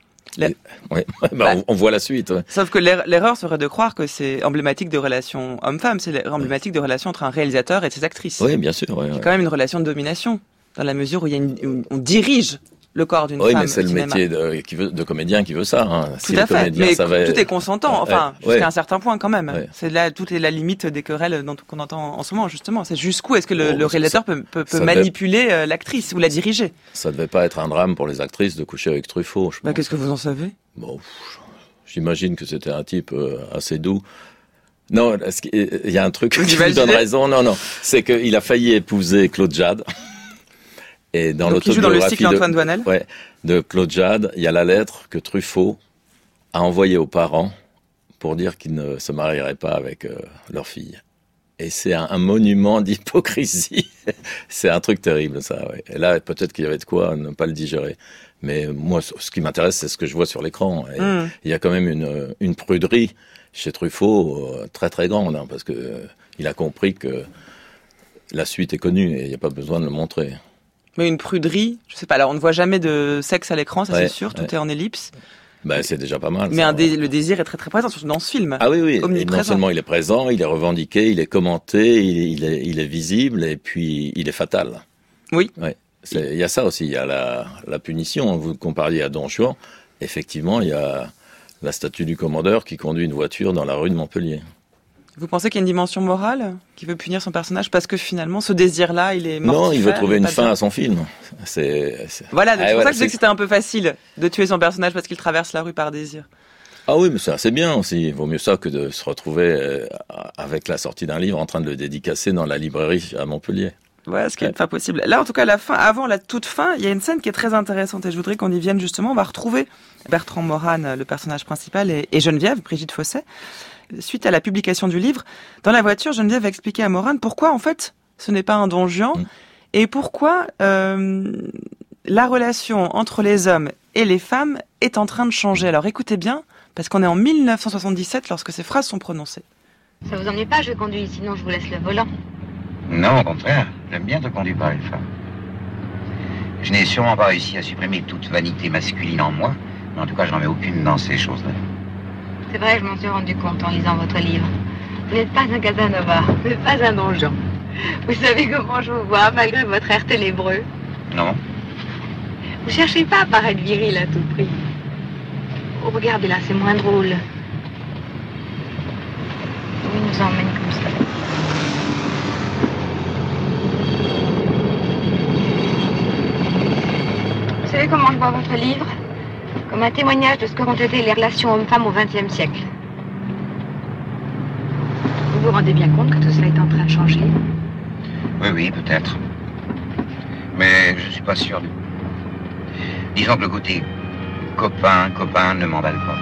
On voit la suite. Ouais. Sauf que l'erreur serait de croire que c'est emblématique de relations homme-femme, c'est emblématique de relations entre un réalisateur et ses actrices. Oui, bien sûr. C'est quand même une relation de domination, dans la mesure où on dirige le corps d'une femme. Oui, mais c'est le métier de comédien qui veut ça. Hein. Tout à fait. Mais tout est consentant, jusqu'à un certain point quand même. Ouais. C'est là toute la limite des querelles qu'on entend en ce moment, justement. C'est jusqu'où est-ce que le réalisateur peut manipuler l'actrice ou la diriger. Ça devait pas être un drame pour les actrices de coucher avec Truffaut, je pense. Qu'est-ce que vous en savez? Bon, j'imagine que c'était un type assez doux. Non, il y a un truc qui me donne raison. Non, c'est qu'il a failli épouser Claude Jade. Et dans donc il joue dans le cycle d'Antoine Doinel. De Claude Jade, il y a la lettre que Truffaut a envoyée aux parents pour dire qu'ils ne se marieraient pas avec leur fille. Et c'est un monument d'hypocrisie. C'est un truc terrible, ça. Ouais. Et là, peut-être qu'il y avait de quoi ne pas le digérer. Mais moi, ce qui m'intéresse, c'est ce que je vois sur l'écran. Et il y a quand même une pruderie chez Truffaut très très grande, hein, parce que il a compris que la suite est connue et il n'y a pas besoin de le montrer. Mais une pruderie, je sais pas, là on ne voit jamais de sexe à l'écran, ça c'est sûr, tout est en ellipse. C'est déjà pas mal. Mais le désir est très très présent, surtout dans ce film. Ah oui, et non seulement il est présent, il est revendiqué, il est commenté, il est visible et puis il est fatal. Oui. Il y a ça aussi, il y a la punition. Vous compariez à Don Juan, effectivement il y a la statue du commandeur qui conduit une voiture dans la rue de Montpellier. Vous pensez qu'il y a une dimension morale qui veut punir son personnage parce que finalement ce désir-là, il est mortifère? Non, il veut trouver une fin à son film. Voilà, c'est pour ça que je disais que c'était un peu facile de tuer son personnage parce qu'il traverse la rue par désir. Ah oui, mais c'est assez bien aussi. Il vaut mieux ça que de se retrouver avec la sortie d'un livre en train de le dédicacer dans la librairie à Montpellier. Ouais, ce qui est pas possible. Là, en tout cas, avant la toute fin, il y a une scène qui est très intéressante et je voudrais qu'on y vienne justement. On va retrouver Bertrand Morane, le personnage principal, et Geneviève, Brigitte Fossé. Suite à la publication du livre, dans la voiture, Geneviève a expliqué à Morane pourquoi, en fait, ce n'est pas un Don Juan et pourquoi la relation entre les hommes et les femmes est en train de changer. Alors écoutez bien, parce qu'on est en 1977 lorsque ces phrases sont prononcées. Ça vous ennuie pas, je conduis, sinon je vous laisse le volant. Non, au contraire, j'aime bien te conduire par une femme. Je n'ai sûrement pas réussi à supprimer toute vanité masculine en moi, mais en tout cas, je n'en mets aucune dans ces choses-là. C'est vrai, je m'en suis rendu compte en lisant votre livre. Vous n'êtes pas un Casanova, vous n'êtes pas un Don Juan. Vous savez comment je vous vois, malgré votre air ténébreux? Non. Vous cherchez pas à paraître viril à tout prix. Oh, regardez là, c'est moins drôle. Où il nous emmène comme ça? Vous savez comment je vois votre livre? Comme un témoignage de ce qu'ont été les relations hommes-femmes au XXe siècle. Vous vous rendez bien compte que tout cela est en train de changer? Oui, peut-être. Mais je suis pas sûr. Disons que le côté copain ne m'emballe pas.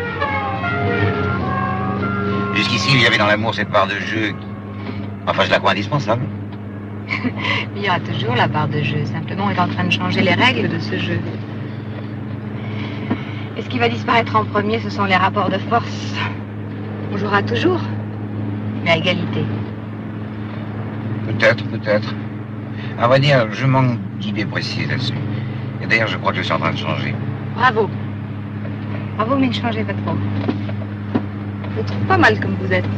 Jusqu'ici, il y avait dans l'amour cette part de jeu qui... Enfin, je la crois indispensable. Il y aura toujours la part de jeu. Simplement, on est en train de changer les règles de ce jeu. Et ce qui va disparaître en premier, ce sont les rapports de force. On jouera toujours, mais à égalité. Peut-être. À vrai dire, je manque d'idées précises là-dessus. Et d'ailleurs, je crois que je suis en train de changer. Bravo, mais ne changez pas trop. Je vous trouve pas mal comme vous êtes.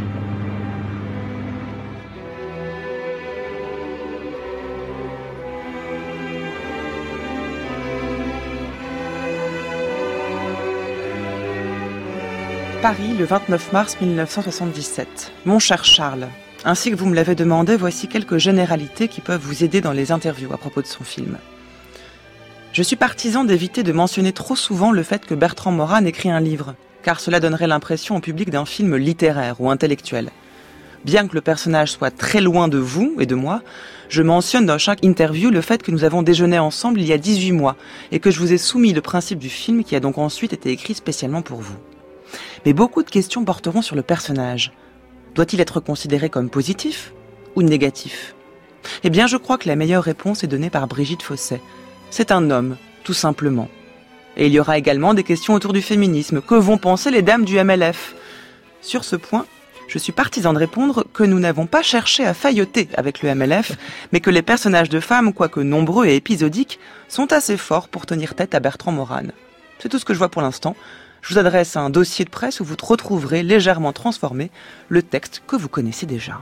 Paris, le 29 mars 1977. Mon cher Charles, ainsi que vous me l'avez demandé, voici quelques généralités qui peuvent vous aider dans les interviews à propos de son film. Je suis partisan d'éviter de mentionner trop souvent le fait que Bertrand Morin écrit un livre, car cela donnerait l'impression au public d'un film littéraire ou intellectuel. Bien que le personnage soit très loin de vous et de moi, je mentionne dans chaque interview le fait que nous avons déjeuné ensemble il y a 18 mois et que je vous ai soumis le principe du film qui a donc ensuite été écrit spécialement pour vous. Mais beaucoup de questions porteront sur le personnage. Doit-il être considéré comme positif ou négatif ? Eh bien, je crois que la meilleure réponse est donnée par Brigitte Fosset. C'est un homme, tout simplement. Et il y aura également des questions autour du féminisme. Que vont penser les dames du MLF ? Sur ce point, je suis partisan de répondre que nous n'avons pas cherché à failloter avec le MLF, mais que les personnages de femmes, quoique nombreux et épisodiques, sont assez forts pour tenir tête à Bertrand Morin. C'est tout ce que je vois pour l'instant. Je vous adresse un dossier de presse où vous retrouverez légèrement transformé le texte que vous connaissez déjà.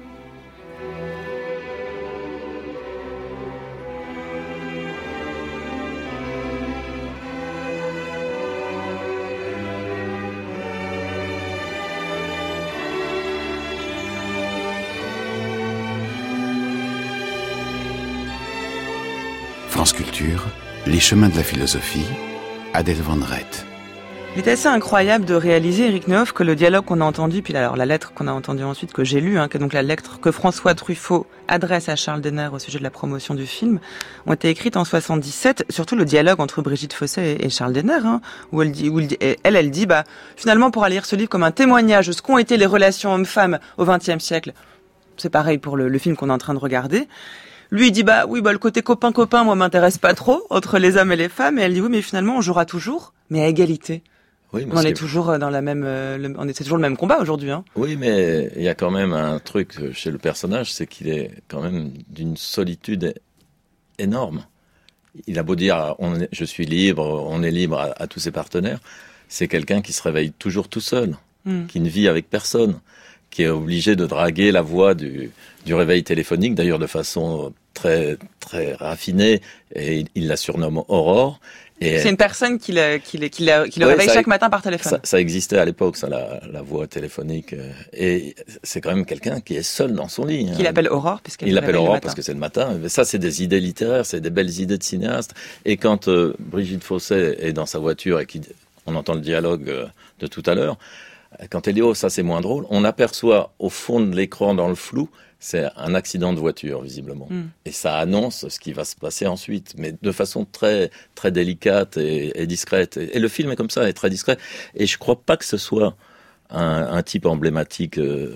France Culture, les chemins de la philosophie, Adèle Van Rett. Il est assez incroyable de réaliser, Éric Nehoff, que le dialogue qu'on a entendu, puis alors la lettre qu'on a entendue ensuite, que j'ai lue, que donc la lettre que François Truffaut adresse à Charles Denner au sujet de la promotion du film, ont été écrites en 77, surtout le dialogue entre Brigitte Fosset et Charles Denner, où elle dit, finalement, pour lire ce livre comme un témoignage de ce qu'ont été les relations hommes-femmes au XXe siècle, c'est pareil pour le film qu'on est en train de regarder. Lui, il dit, le côté copain-copain, moi, m'intéresse pas trop, entre les hommes et les femmes, et elle dit, oui, mais finalement, on jouera toujours, mais à égalité. Oui, on est toujours dans la même, c'est toujours le même combat aujourd'hui, Oui, mais il y a quand même un truc chez le personnage, c'est qu'il est quand même d'une solitude énorme. Il a beau dire, je suis libre, on est libre à tous ses partenaires. C'est quelqu'un qui se réveille toujours tout seul, qui ne vit avec personne, qui est obligé de draguer la voix du réveil téléphonique, d'ailleurs de façon très, très raffinée, et il la surnomme Aurore. Et c'est une personne qui le réveille chaque matin par téléphone. Ça existait à l'époque, ça, la voix téléphonique. Et c'est quand même quelqu'un qui est seul dans son lit. Qu'il appelle Aurore, puisqu'elle Il l'appelle Aurore parce que c'est le matin. Mais ça, c'est des idées littéraires, c'est des belles idées de cinéaste. Et quand Brigitte Fosset est dans sa voiture et on entend le dialogue de tout à l'heure, quand elle dit « Oh, ça c'est moins drôle », on aperçoit au fond de l'écran, dans le flou, c'est un accident de voiture, visiblement. Et ça annonce ce qui va se passer ensuite, mais de façon très, très délicate et discrète. Et le film est comme ça, est très discret. Et je crois pas que ce soit un type emblématique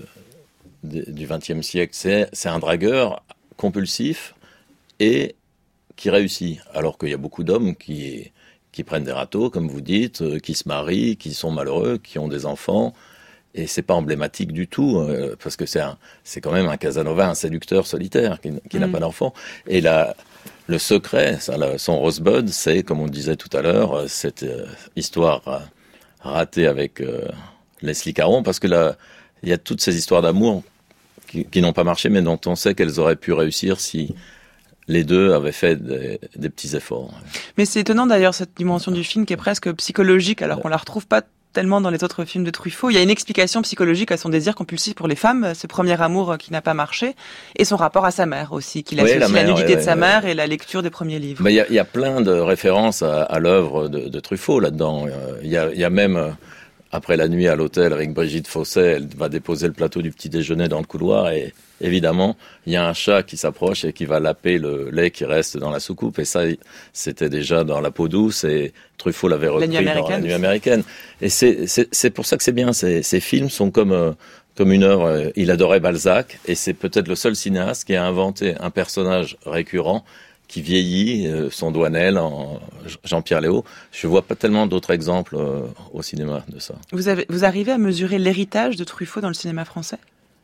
du XXe siècle. C'est un dragueur compulsif et qui réussit. Alors qu'il y a beaucoup d'hommes qui prennent des râteaux, comme vous dites, qui se marient, qui sont malheureux, qui ont des enfants. Et c'est pas emblématique du tout, parce que c'est quand même un Casanova, un séducteur solitaire qui n'a pas d'enfant. Et le secret, son Rosebud, c'est, comme on disait tout à l'heure, cette histoire ratée avec Leslie Caron, parce que là, il y a toutes ces histoires d'amour qui n'ont pas marché, mais dont on sait qu'elles auraient pu réussir si les deux avaient fait des petits efforts. Mais c'est étonnant d'ailleurs, cette dimension du film qui est presque psychologique, alors qu'on la retrouve pas tellement dans les autres films de Truffaut. Il y a une explication psychologique à son désir compulsif pour les femmes, ce premier amour qui n'a pas marché, et son rapport à sa mère aussi, qu'il associe la nudité de sa mère et la lecture des premiers livres. Mais il y a plein de références à l'œuvre de Truffaut là-dedans. Il y a même, après la nuit à l'hôtel avec Brigitte Fossé, elle va déposer le plateau du petit déjeuner dans le couloir et évidemment, il y a un chat qui s'approche et qui va laper le lait qui reste dans la soucoupe. Et ça, c'était déjà dans La peau douce et Truffaut l'avait repris dans La nuit américaine. Et c'est pour ça que c'est bien. Ces films sont comme une œuvre. Il adorait Balzac et c'est peut-être le seul cinéaste qui a inventé un personnage récurrent qui vieillit, son Douanel en Jean-Pierre Léaud. Je vois pas tellement d'autres exemples au cinéma de ça. Vous arrivez à mesurer l'héritage de Truffaut dans le cinéma français ?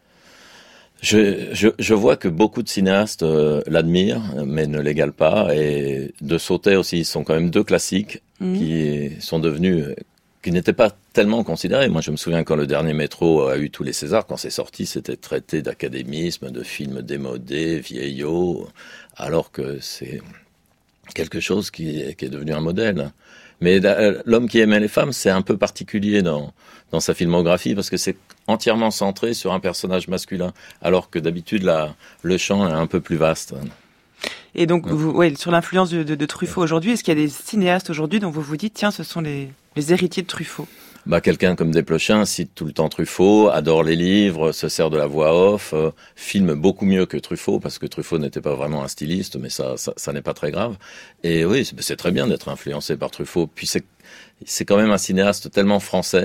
Je vois que beaucoup de cinéastes l'admirent, mais ne l'égalent pas. Et De Sautet aussi, sont quand même deux classiques qui sont devenus, qui n'étaient pas tellement considérés. Moi, je me souviens quand le dernier Métro a eu tous les Césars, quand c'est sorti, c'était traité d'académisme, de films démodés, vieillots, alors que c'est quelque chose qui est devenu un modèle. Mais L'homme qui aimait les femmes, c'est un peu particulier dans sa filmographie, parce que c'est entièrement centré sur un personnage masculin, alors que d'habitude, le champ est un peu plus vaste. Et donc, sur l'influence de Truffaut aujourd'hui, est-ce qu'il y a des cinéastes aujourd'hui dont vous vous dites, tiens, ce sont les héritiers de Truffaut ? Quelqu'un comme Desplechin cite tout le temps Truffaut, adore les livres, se sert de la voix off, filme beaucoup mieux que Truffaut, parce que Truffaut n'était pas vraiment un styliste, mais ça n'est pas très grave. Et oui, c'est très bien d'être influencé par Truffaut. Puis c'est quand même un cinéaste tellement français,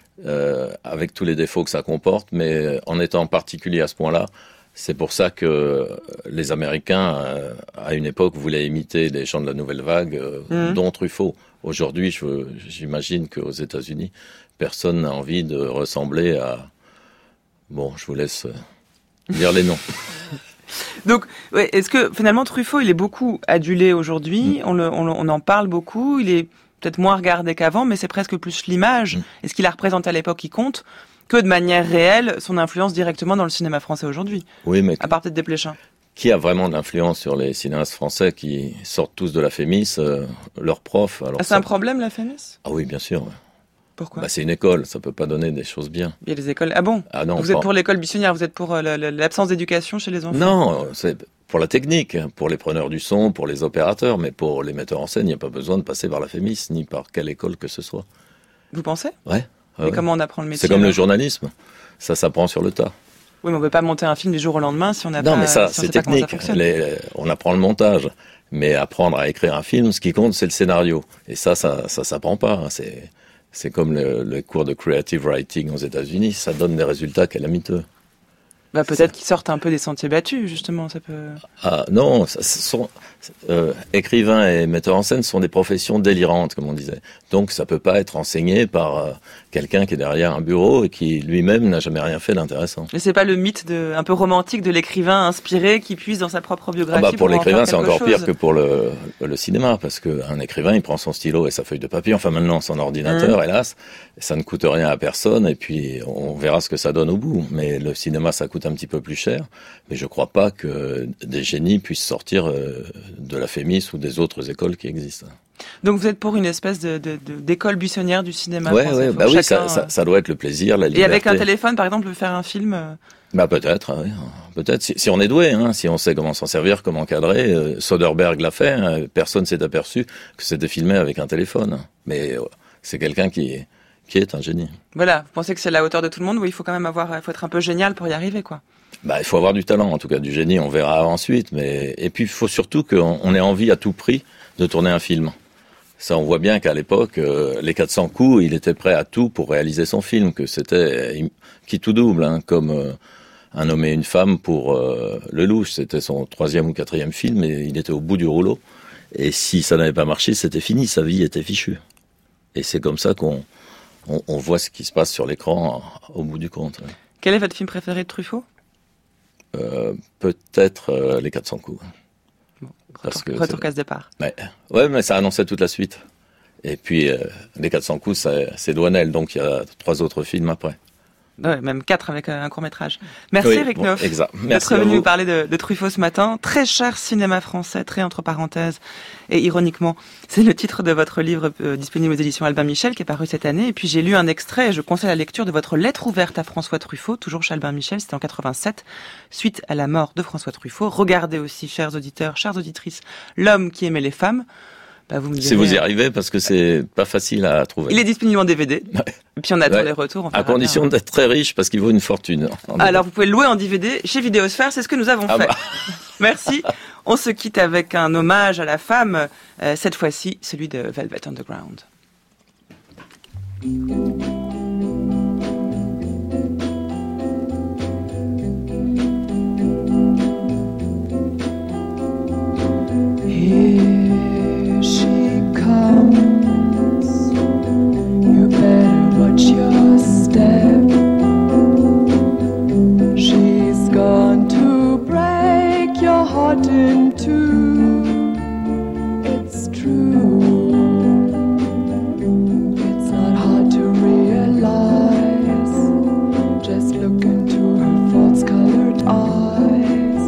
avec tous les défauts que ça comporte, mais en étant particulier à ce point-là. C'est pour ça que les Américains, à une époque, voulaient imiter les chants de la Nouvelle Vague, dont Truffaut. Aujourd'hui, j'imagine qu'aux États-Unis, personne n'a envie de ressembler à... Bon, je vous laisse dire les noms. Donc, est-ce que finalement Truffaut, il est beaucoup adulé aujourd'hui, on en parle beaucoup, il est peut-être moins regardé qu'avant, mais c'est presque plus l'image. Est-ce qu'il a représenté à l'époque qui compte que de manière réelle son influence directement dans le cinéma français aujourd'hui. Oui, mais... À part peut-être Desplechin. Qui a vraiment de l'influence sur les cinéastes français qui sortent tous de la Fémis, leurs profs. Alors c'est un problème, la Fémis ? Ah oui, bien sûr. Pourquoi ? C'est une école, ça peut pas donner des choses bien. Il y a des écoles... Ah bon ? Ah non. Vous êtes pour l'école buissonnière, vous êtes pour l'absence d'éducation chez les enfants ? Non, c'est pour la technique, pour les preneurs du son, pour les opérateurs, mais pour les metteurs en scène, il n'y a pas besoin de passer par la Fémis, ni par quelle école que ce soit. Vous pensez ? Ouais. Et comment on apprend le métier ? C'est comme le journalisme, ça s'apprend sur le tas. Oui, mais on ne peut pas monter un film du jour au lendemain si on n'a pas... Non, mais ça, c'est technique. On apprend le montage. Mais apprendre à écrire un film, ce qui compte, c'est le scénario. Et ça s'apprend pas. C'est comme le cours de creative writing aux États-Unis. Ça donne des résultats calamiteux. Peut-être qu'ils sortent un peu des sentiers battus, justement. Ça peut... Ah non, écrivains et metteurs en scène sont des professions délirantes, comme on disait. Donc ça peut pas être enseigné par quelqu'un qui est derrière un bureau et qui lui-même n'a jamais rien fait d'intéressant. Mais c'est pas le mythe un peu romantique de l'écrivain inspiré qui puise dans sa propre biographie pour l'écrivain, c'est encore pire que pour le cinéma, parce qu'un écrivain, il prend son stylo et sa feuille de papier, enfin maintenant son ordinateur, hélas, ça ne coûte rien à personne, et puis on verra ce que ça donne au bout. Mais le cinéma, ça coûte un petit peu plus cher, mais je crois pas que des génies puissent sortir de la Fémis ou des autres écoles qui existent. Donc vous êtes pour une espèce d'école buissonnière du cinéma français. Oui, ça doit être le plaisir, la liberté. Et avec un téléphone, par exemple, faire un film peut-être, oui. Peut-être, si on est doué, si on sait comment s'en servir, comment cadrer. Soderbergh l'a fait, personne s'est aperçu que c'était filmé avec un téléphone. Mais c'est quelqu'un qui est un génie. Voilà, vous pensez que c'est à la hauteur de tout le monde, ou il faut quand même faut être un peu génial pour y arriver, quoi. Il faut avoir du talent, en tout cas du génie, on verra ensuite. Et puis il faut surtout qu'on ait envie à tout prix de tourner un film. Ça, on voit bien qu'à l'époque, les 400 coups, il était prêt à tout pour réaliser son film, que c'était qui tout double, comme Un homme et une femme pour Lelouch. C'était son 3e ou 4e film et il était au bout du rouleau. Et si ça n'avait pas marché, c'était fini, sa vie était fichue. Et c'est comme ça qu'on voit ce qui se passe sur l'écran au bout du compte. Ouais. Quel est votre film préféré de Truffaut ? Peut-être Les 400 coups. Retour casse départ. Ouais, mais ça annonçait toute la suite. Et puis, Les 400 coups, c'est Douanel, donc il y a 3 autres films après. Ouais, même 4 avec un court-métrage. Merci Eric Neuf d'être venu nous parler de Truffaut ce matin. Très cher cinéma français, très entre parenthèses. Et ironiquement, c'est le titre de votre livre disponible aux éditions Albin Michel qui est paru cette année. Et puis j'ai lu un extrait et je conseille la lecture de votre lettre ouverte à François Truffaut, toujours chez Albin Michel, c'était en 87, suite à la mort de François Truffaut. Regardez aussi, chers auditeurs, chères auditrices, L'homme qui aimait les femmes. Vous me direz, si vous y arrivez, parce que c'est pas facile à trouver. Il est disponible en DVD. Ouais. Et puis on attend Ouais. les retours. À condition d'être très riche, parce qu'il vaut une fortune. Alors vous pouvez le louer en DVD chez Vidéosphère, c'est ce que nous avons fait. Merci. On se quitte avec un hommage à la femme, cette fois-ci celui de Velvet Underground. Here she comes. You better watch your step. She's gone to break your heart in two. It's true. It's not hard to realize. Just look into her false-colored eyes.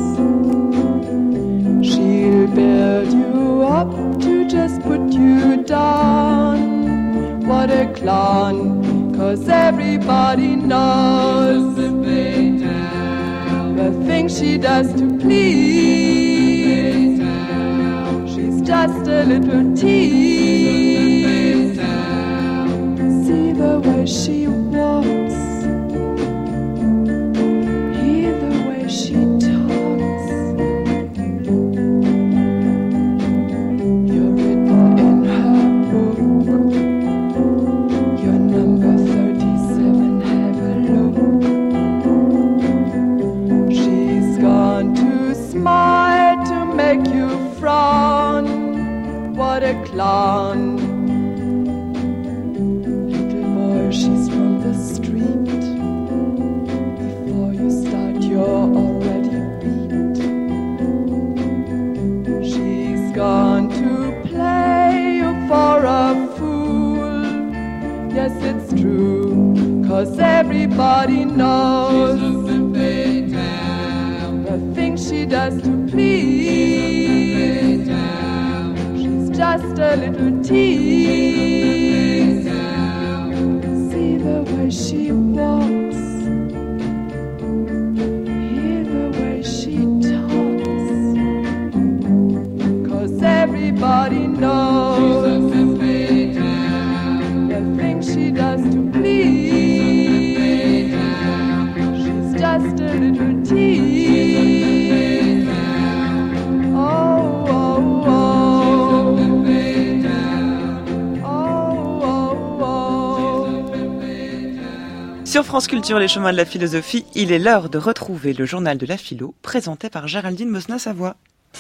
She'll build you up to just put you down. What a clown, 'cause everybody knows the things she does to please. She's just a little tease. See the way she walks, hear the way she talks. You're written in her book. You're number 37, have a look. She's gone to smile to make you frown. What a clown. Little boy, she's from the street. Before you start, you're already beat. She's gone to play you for a fool. Yes, it's true, 'cause everybody knows the things she does to please. She's just a little tease. See the way she walks, hear the way she talks. 'Cause everybody knows the things she does to please. She's just a little tease. Oh, oh, oh. Sur France Culture, les chemins de la philosophie, il est l'heure de retrouver le journal de la philo, présenté par Géraldine Mosna-Savoie.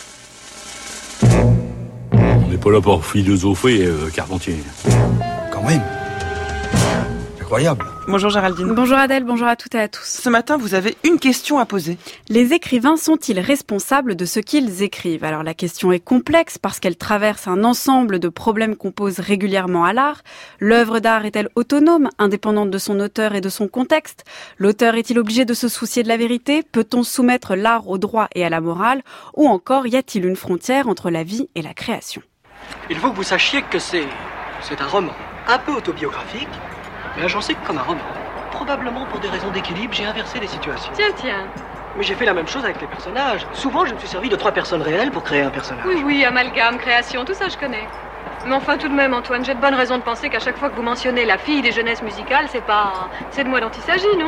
On n'est pas là pour philosopher, Carpentier. Quand même. Incroyable. Bonjour Géraldine. Bonjour Adèle, bonjour à toutes et à tous. Ce matin, vous avez une question à poser. Les écrivains sont-ils responsables de ce qu'ils écrivent ? Alors la question est complexe parce qu'elle traverse un ensemble de problèmes qu'on pose régulièrement à l'art. L'œuvre d'art est-elle autonome, indépendante de son auteur et de son contexte ? L'auteur est-il obligé de se soucier de la vérité ? Peut-on soumettre l'art au droit et à la morale ? Ou encore, y a-t-il une frontière entre la vie et la création ? Il faut que vous sachiez que c'est un roman un peu autobiographique, mais agencé comme un roman. Probablement pour des raisons d'équilibre, j'ai inversé les situations. Tiens. Mais j'ai fait la même chose avec les personnages. Souvent, je me suis servi de 3 personnes réelles pour créer un personnage. Oui, amalgame, création, tout ça je connais. Mais enfin, tout de même, Antoine, j'ai de bonnes raisons de penser qu'à chaque fois que vous mentionnez la fille des jeunesses musicales, c'est de moi dont il s'agit, non ?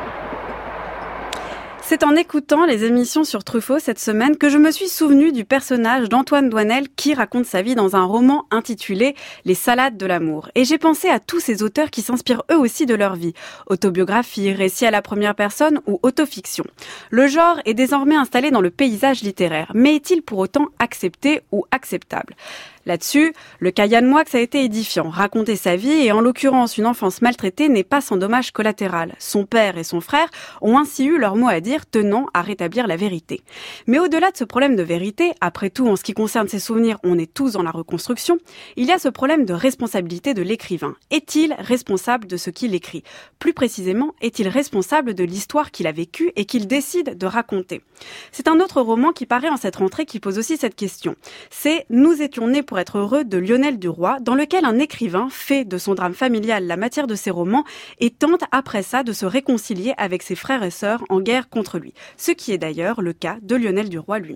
C'est en écoutant les émissions sur Truffaut cette semaine que je me suis souvenu du personnage d'Antoine Doinel qui raconte sa vie dans un roman intitulé « Les salades de l'amour ». Et j'ai pensé à tous ces auteurs qui s'inspirent eux aussi de leur vie. Autobiographie, récit à la première personne ou autofiction. Le genre est désormais installé dans le paysage littéraire, mais est-il pour autant accepté ou acceptable ? Là-dessus, le cas Yann Moix a été édifiant. Raconter sa vie et en l'occurrence une enfance maltraitée n'est pas sans dommage collatéral. Son père et son frère ont ainsi eu leur mot à dire tenant à rétablir la vérité. Mais au-delà de ce problème de vérité, après tout en ce qui concerne ses souvenirs, on est tous dans la reconstruction, il y a ce problème de responsabilité de l'écrivain. Est-il responsable de ce qu'il écrit ? Plus précisément, est-il responsable de l'histoire qu'il a vécue et qu'il décide de raconter ? C'est un autre roman qui paraît en cette rentrée qui pose aussi cette question. C'est « Nous étions nés pour être heureux » de Lionel Duroy, dans lequel un écrivain fait de son drame familial la matière de ses romans et tente après ça de se réconcilier avec ses frères et sœurs en guerre contre lui. Ce qui est d'ailleurs le cas de Lionel Duroy lui-même.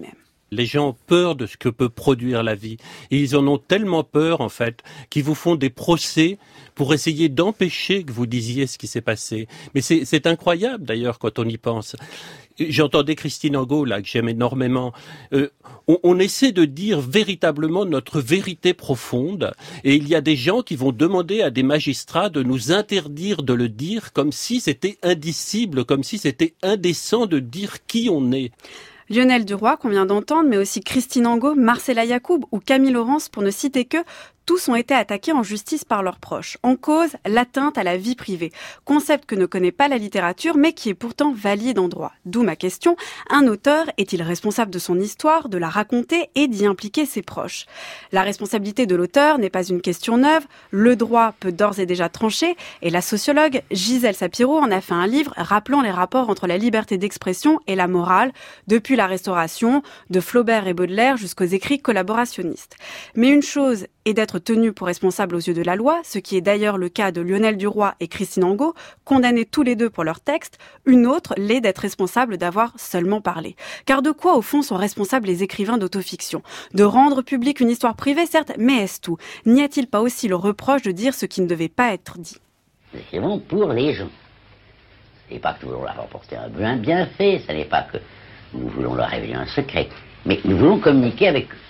Les gens ont peur de ce que peut produire la vie. Et ils en ont tellement peur, en fait, qu'ils vous font des procès pour essayer d'empêcher que vous disiez ce qui s'est passé. Mais c'est incroyable, d'ailleurs, quand on y pense. J'entendais Christine Angot, là, que j'aime énormément. On essaie de dire véritablement notre vérité profonde, et il y a des gens qui vont demander à des magistrats de nous interdire de le dire, comme si c'était indicible, comme si c'était indécent de dire qui on est. Lionel Duroy, qu'on vient d'entendre, mais aussi Christine Angot, Marcella Yacoub ou Camille Laurence, pour ne citer que, tous ont été attaqués en justice par leurs proches. En cause, l'atteinte à la vie privée. Concept que ne connaît pas la littérature, mais qui est pourtant valide en droit. D'où ma question, un auteur est-il responsable de son histoire, de la raconter et d'y impliquer ses proches? La responsabilité de l'auteur n'est pas une question neuve, le droit peut d'ores et déjà trancher, et la sociologue Gisèle Sapiro en a fait un livre rappelant les rapports entre la liberté d'expression et la morale, depuis la Restauration, de Flaubert et Baudelaire jusqu'aux écrits collaborationnistes. Mais une chose est d'être tenu pour responsable aux yeux de la loi, ce qui est d'ailleurs le cas de Lionel Duroy et Christine Angot, condamnés tous les deux pour leur texte. Une autre l'est d'être responsable d'avoir seulement parlé. Car de quoi, au fond, sont responsables les écrivains d'autofiction? De rendre publique une histoire privée, certes, mais est-ce tout? N'y a-t-il pas aussi le reproche de dire ce qui ne devait pas être dit? Nous écrivons pour les gens. Ce n'est pas que nous voulons leur apporter un bienfait, ce n'est pas que nous voulons leur révéler un secret, mais nous voulons communiquer avec eux.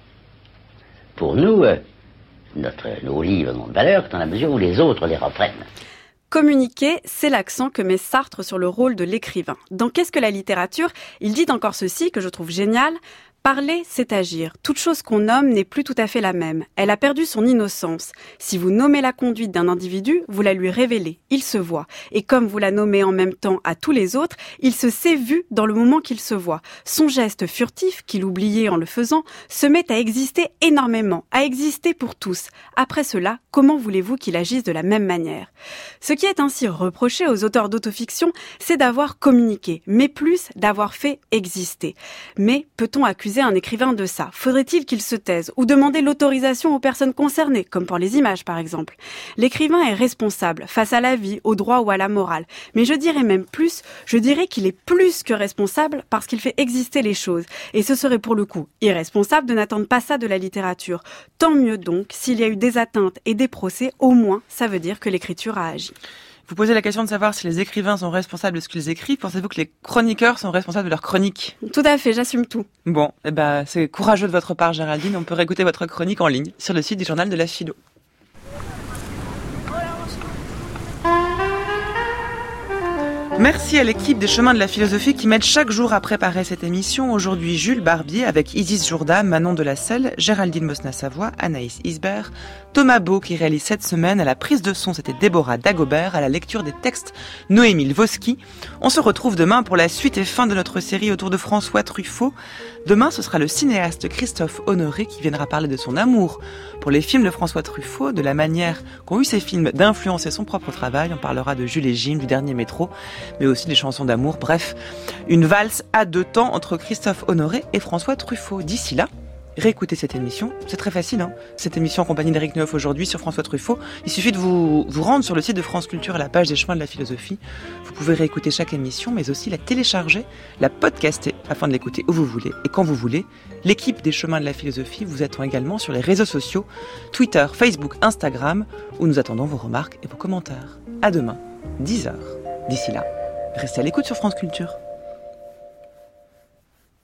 Pour nous, nos livres n'ont de valeur que dans la mesure où les autres les reprennent. Communiquer, c'est l'accent que met Sartre sur le rôle de l'écrivain. Dans Qu'est-ce que la littérature? Il dit encore ceci, que je trouve génial. Parler, c'est agir. Toute chose qu'on nomme n'est plus tout à fait la même. Elle a perdu son innocence. Si vous nommez la conduite d'un individu, vous la lui révélez. Il se voit. Et comme vous la nommez en même temps à tous les autres, il se s'est vu dans le moment qu'il se voit. Son geste furtif, qu'il oubliait en le faisant, se met à exister énormément, à exister pour tous. Après cela, comment voulez-vous qu'il agisse de la même manière? Ce qui est ainsi reproché aux auteurs d'autofiction, c'est d'avoir communiqué, mais plus d'avoir fait exister. Mais peut-on accuser un écrivain de ça? Faudrait-il qu'il se taise ou demander l'autorisation aux personnes concernées, comme pour les images par exemple? L'écrivain est responsable face à la vie, au droit ou à la morale. Mais je dirais même plus, je dirais qu'il est plus que responsable parce qu'il fait exister les choses. Et ce serait pour le coup irresponsable de n'attendre pas ça de la littérature. Tant mieux donc, s'il y a eu des atteintes et des procès, au moins ça veut dire que l'écriture a agi. Vous posez la question de savoir si les écrivains sont responsables de ce qu'ils écrivent. Pensez-vous que les chroniqueurs sont responsables de leurs chroniques? Tout à fait, j'assume tout. Bon, c'est courageux de votre part, Géraldine. On peut réécouter votre chronique en ligne sur le site du Journal de la Philo. Merci à l'équipe des Chemins de la Philosophie qui m'aide chaque jour à préparer cette émission. Aujourd'hui, Jules Barbier avec Isis Jourda, Manon de la Selle, Géraldine Mosna-Savoie, Anaïs Isbert, Thomas Beau qui réalise cette semaine. À la prise de son, c'était Déborah Dagobert. À la lecture des textes, Noémie Lvoski. On se retrouve demain pour la suite et fin de notre série autour de François Truffaut. Demain, ce sera le cinéaste Christophe Honoré qui viendra parler de son amour pour les films de François Truffaut, de la manière qu'ont eu ces films d'influencer son propre travail. On parlera de Jules et Jim, du Dernier Métro, mais aussi des chansons d'amour. Bref, une valse à deux temps entre Christophe Honoré et François Truffaut. D'ici là, réécoutez cette émission. C'est très facile, hein. Cette émission en compagnie d'Éric Neuf aujourd'hui sur François Truffaut. Il suffit de vous rendre sur le site de France Culture à la page des Chemins de la Philosophie. Vous pouvez réécouter chaque émission, mais aussi la télécharger, la podcaster afin de l'écouter où vous voulez et quand vous voulez. L'équipe des Chemins de la Philosophie vous attend également sur les réseaux sociaux, Twitter, Facebook, Instagram, où nous attendons vos remarques et vos commentaires. À demain, 10h. D'ici là, restez à l'écoute sur France Culture.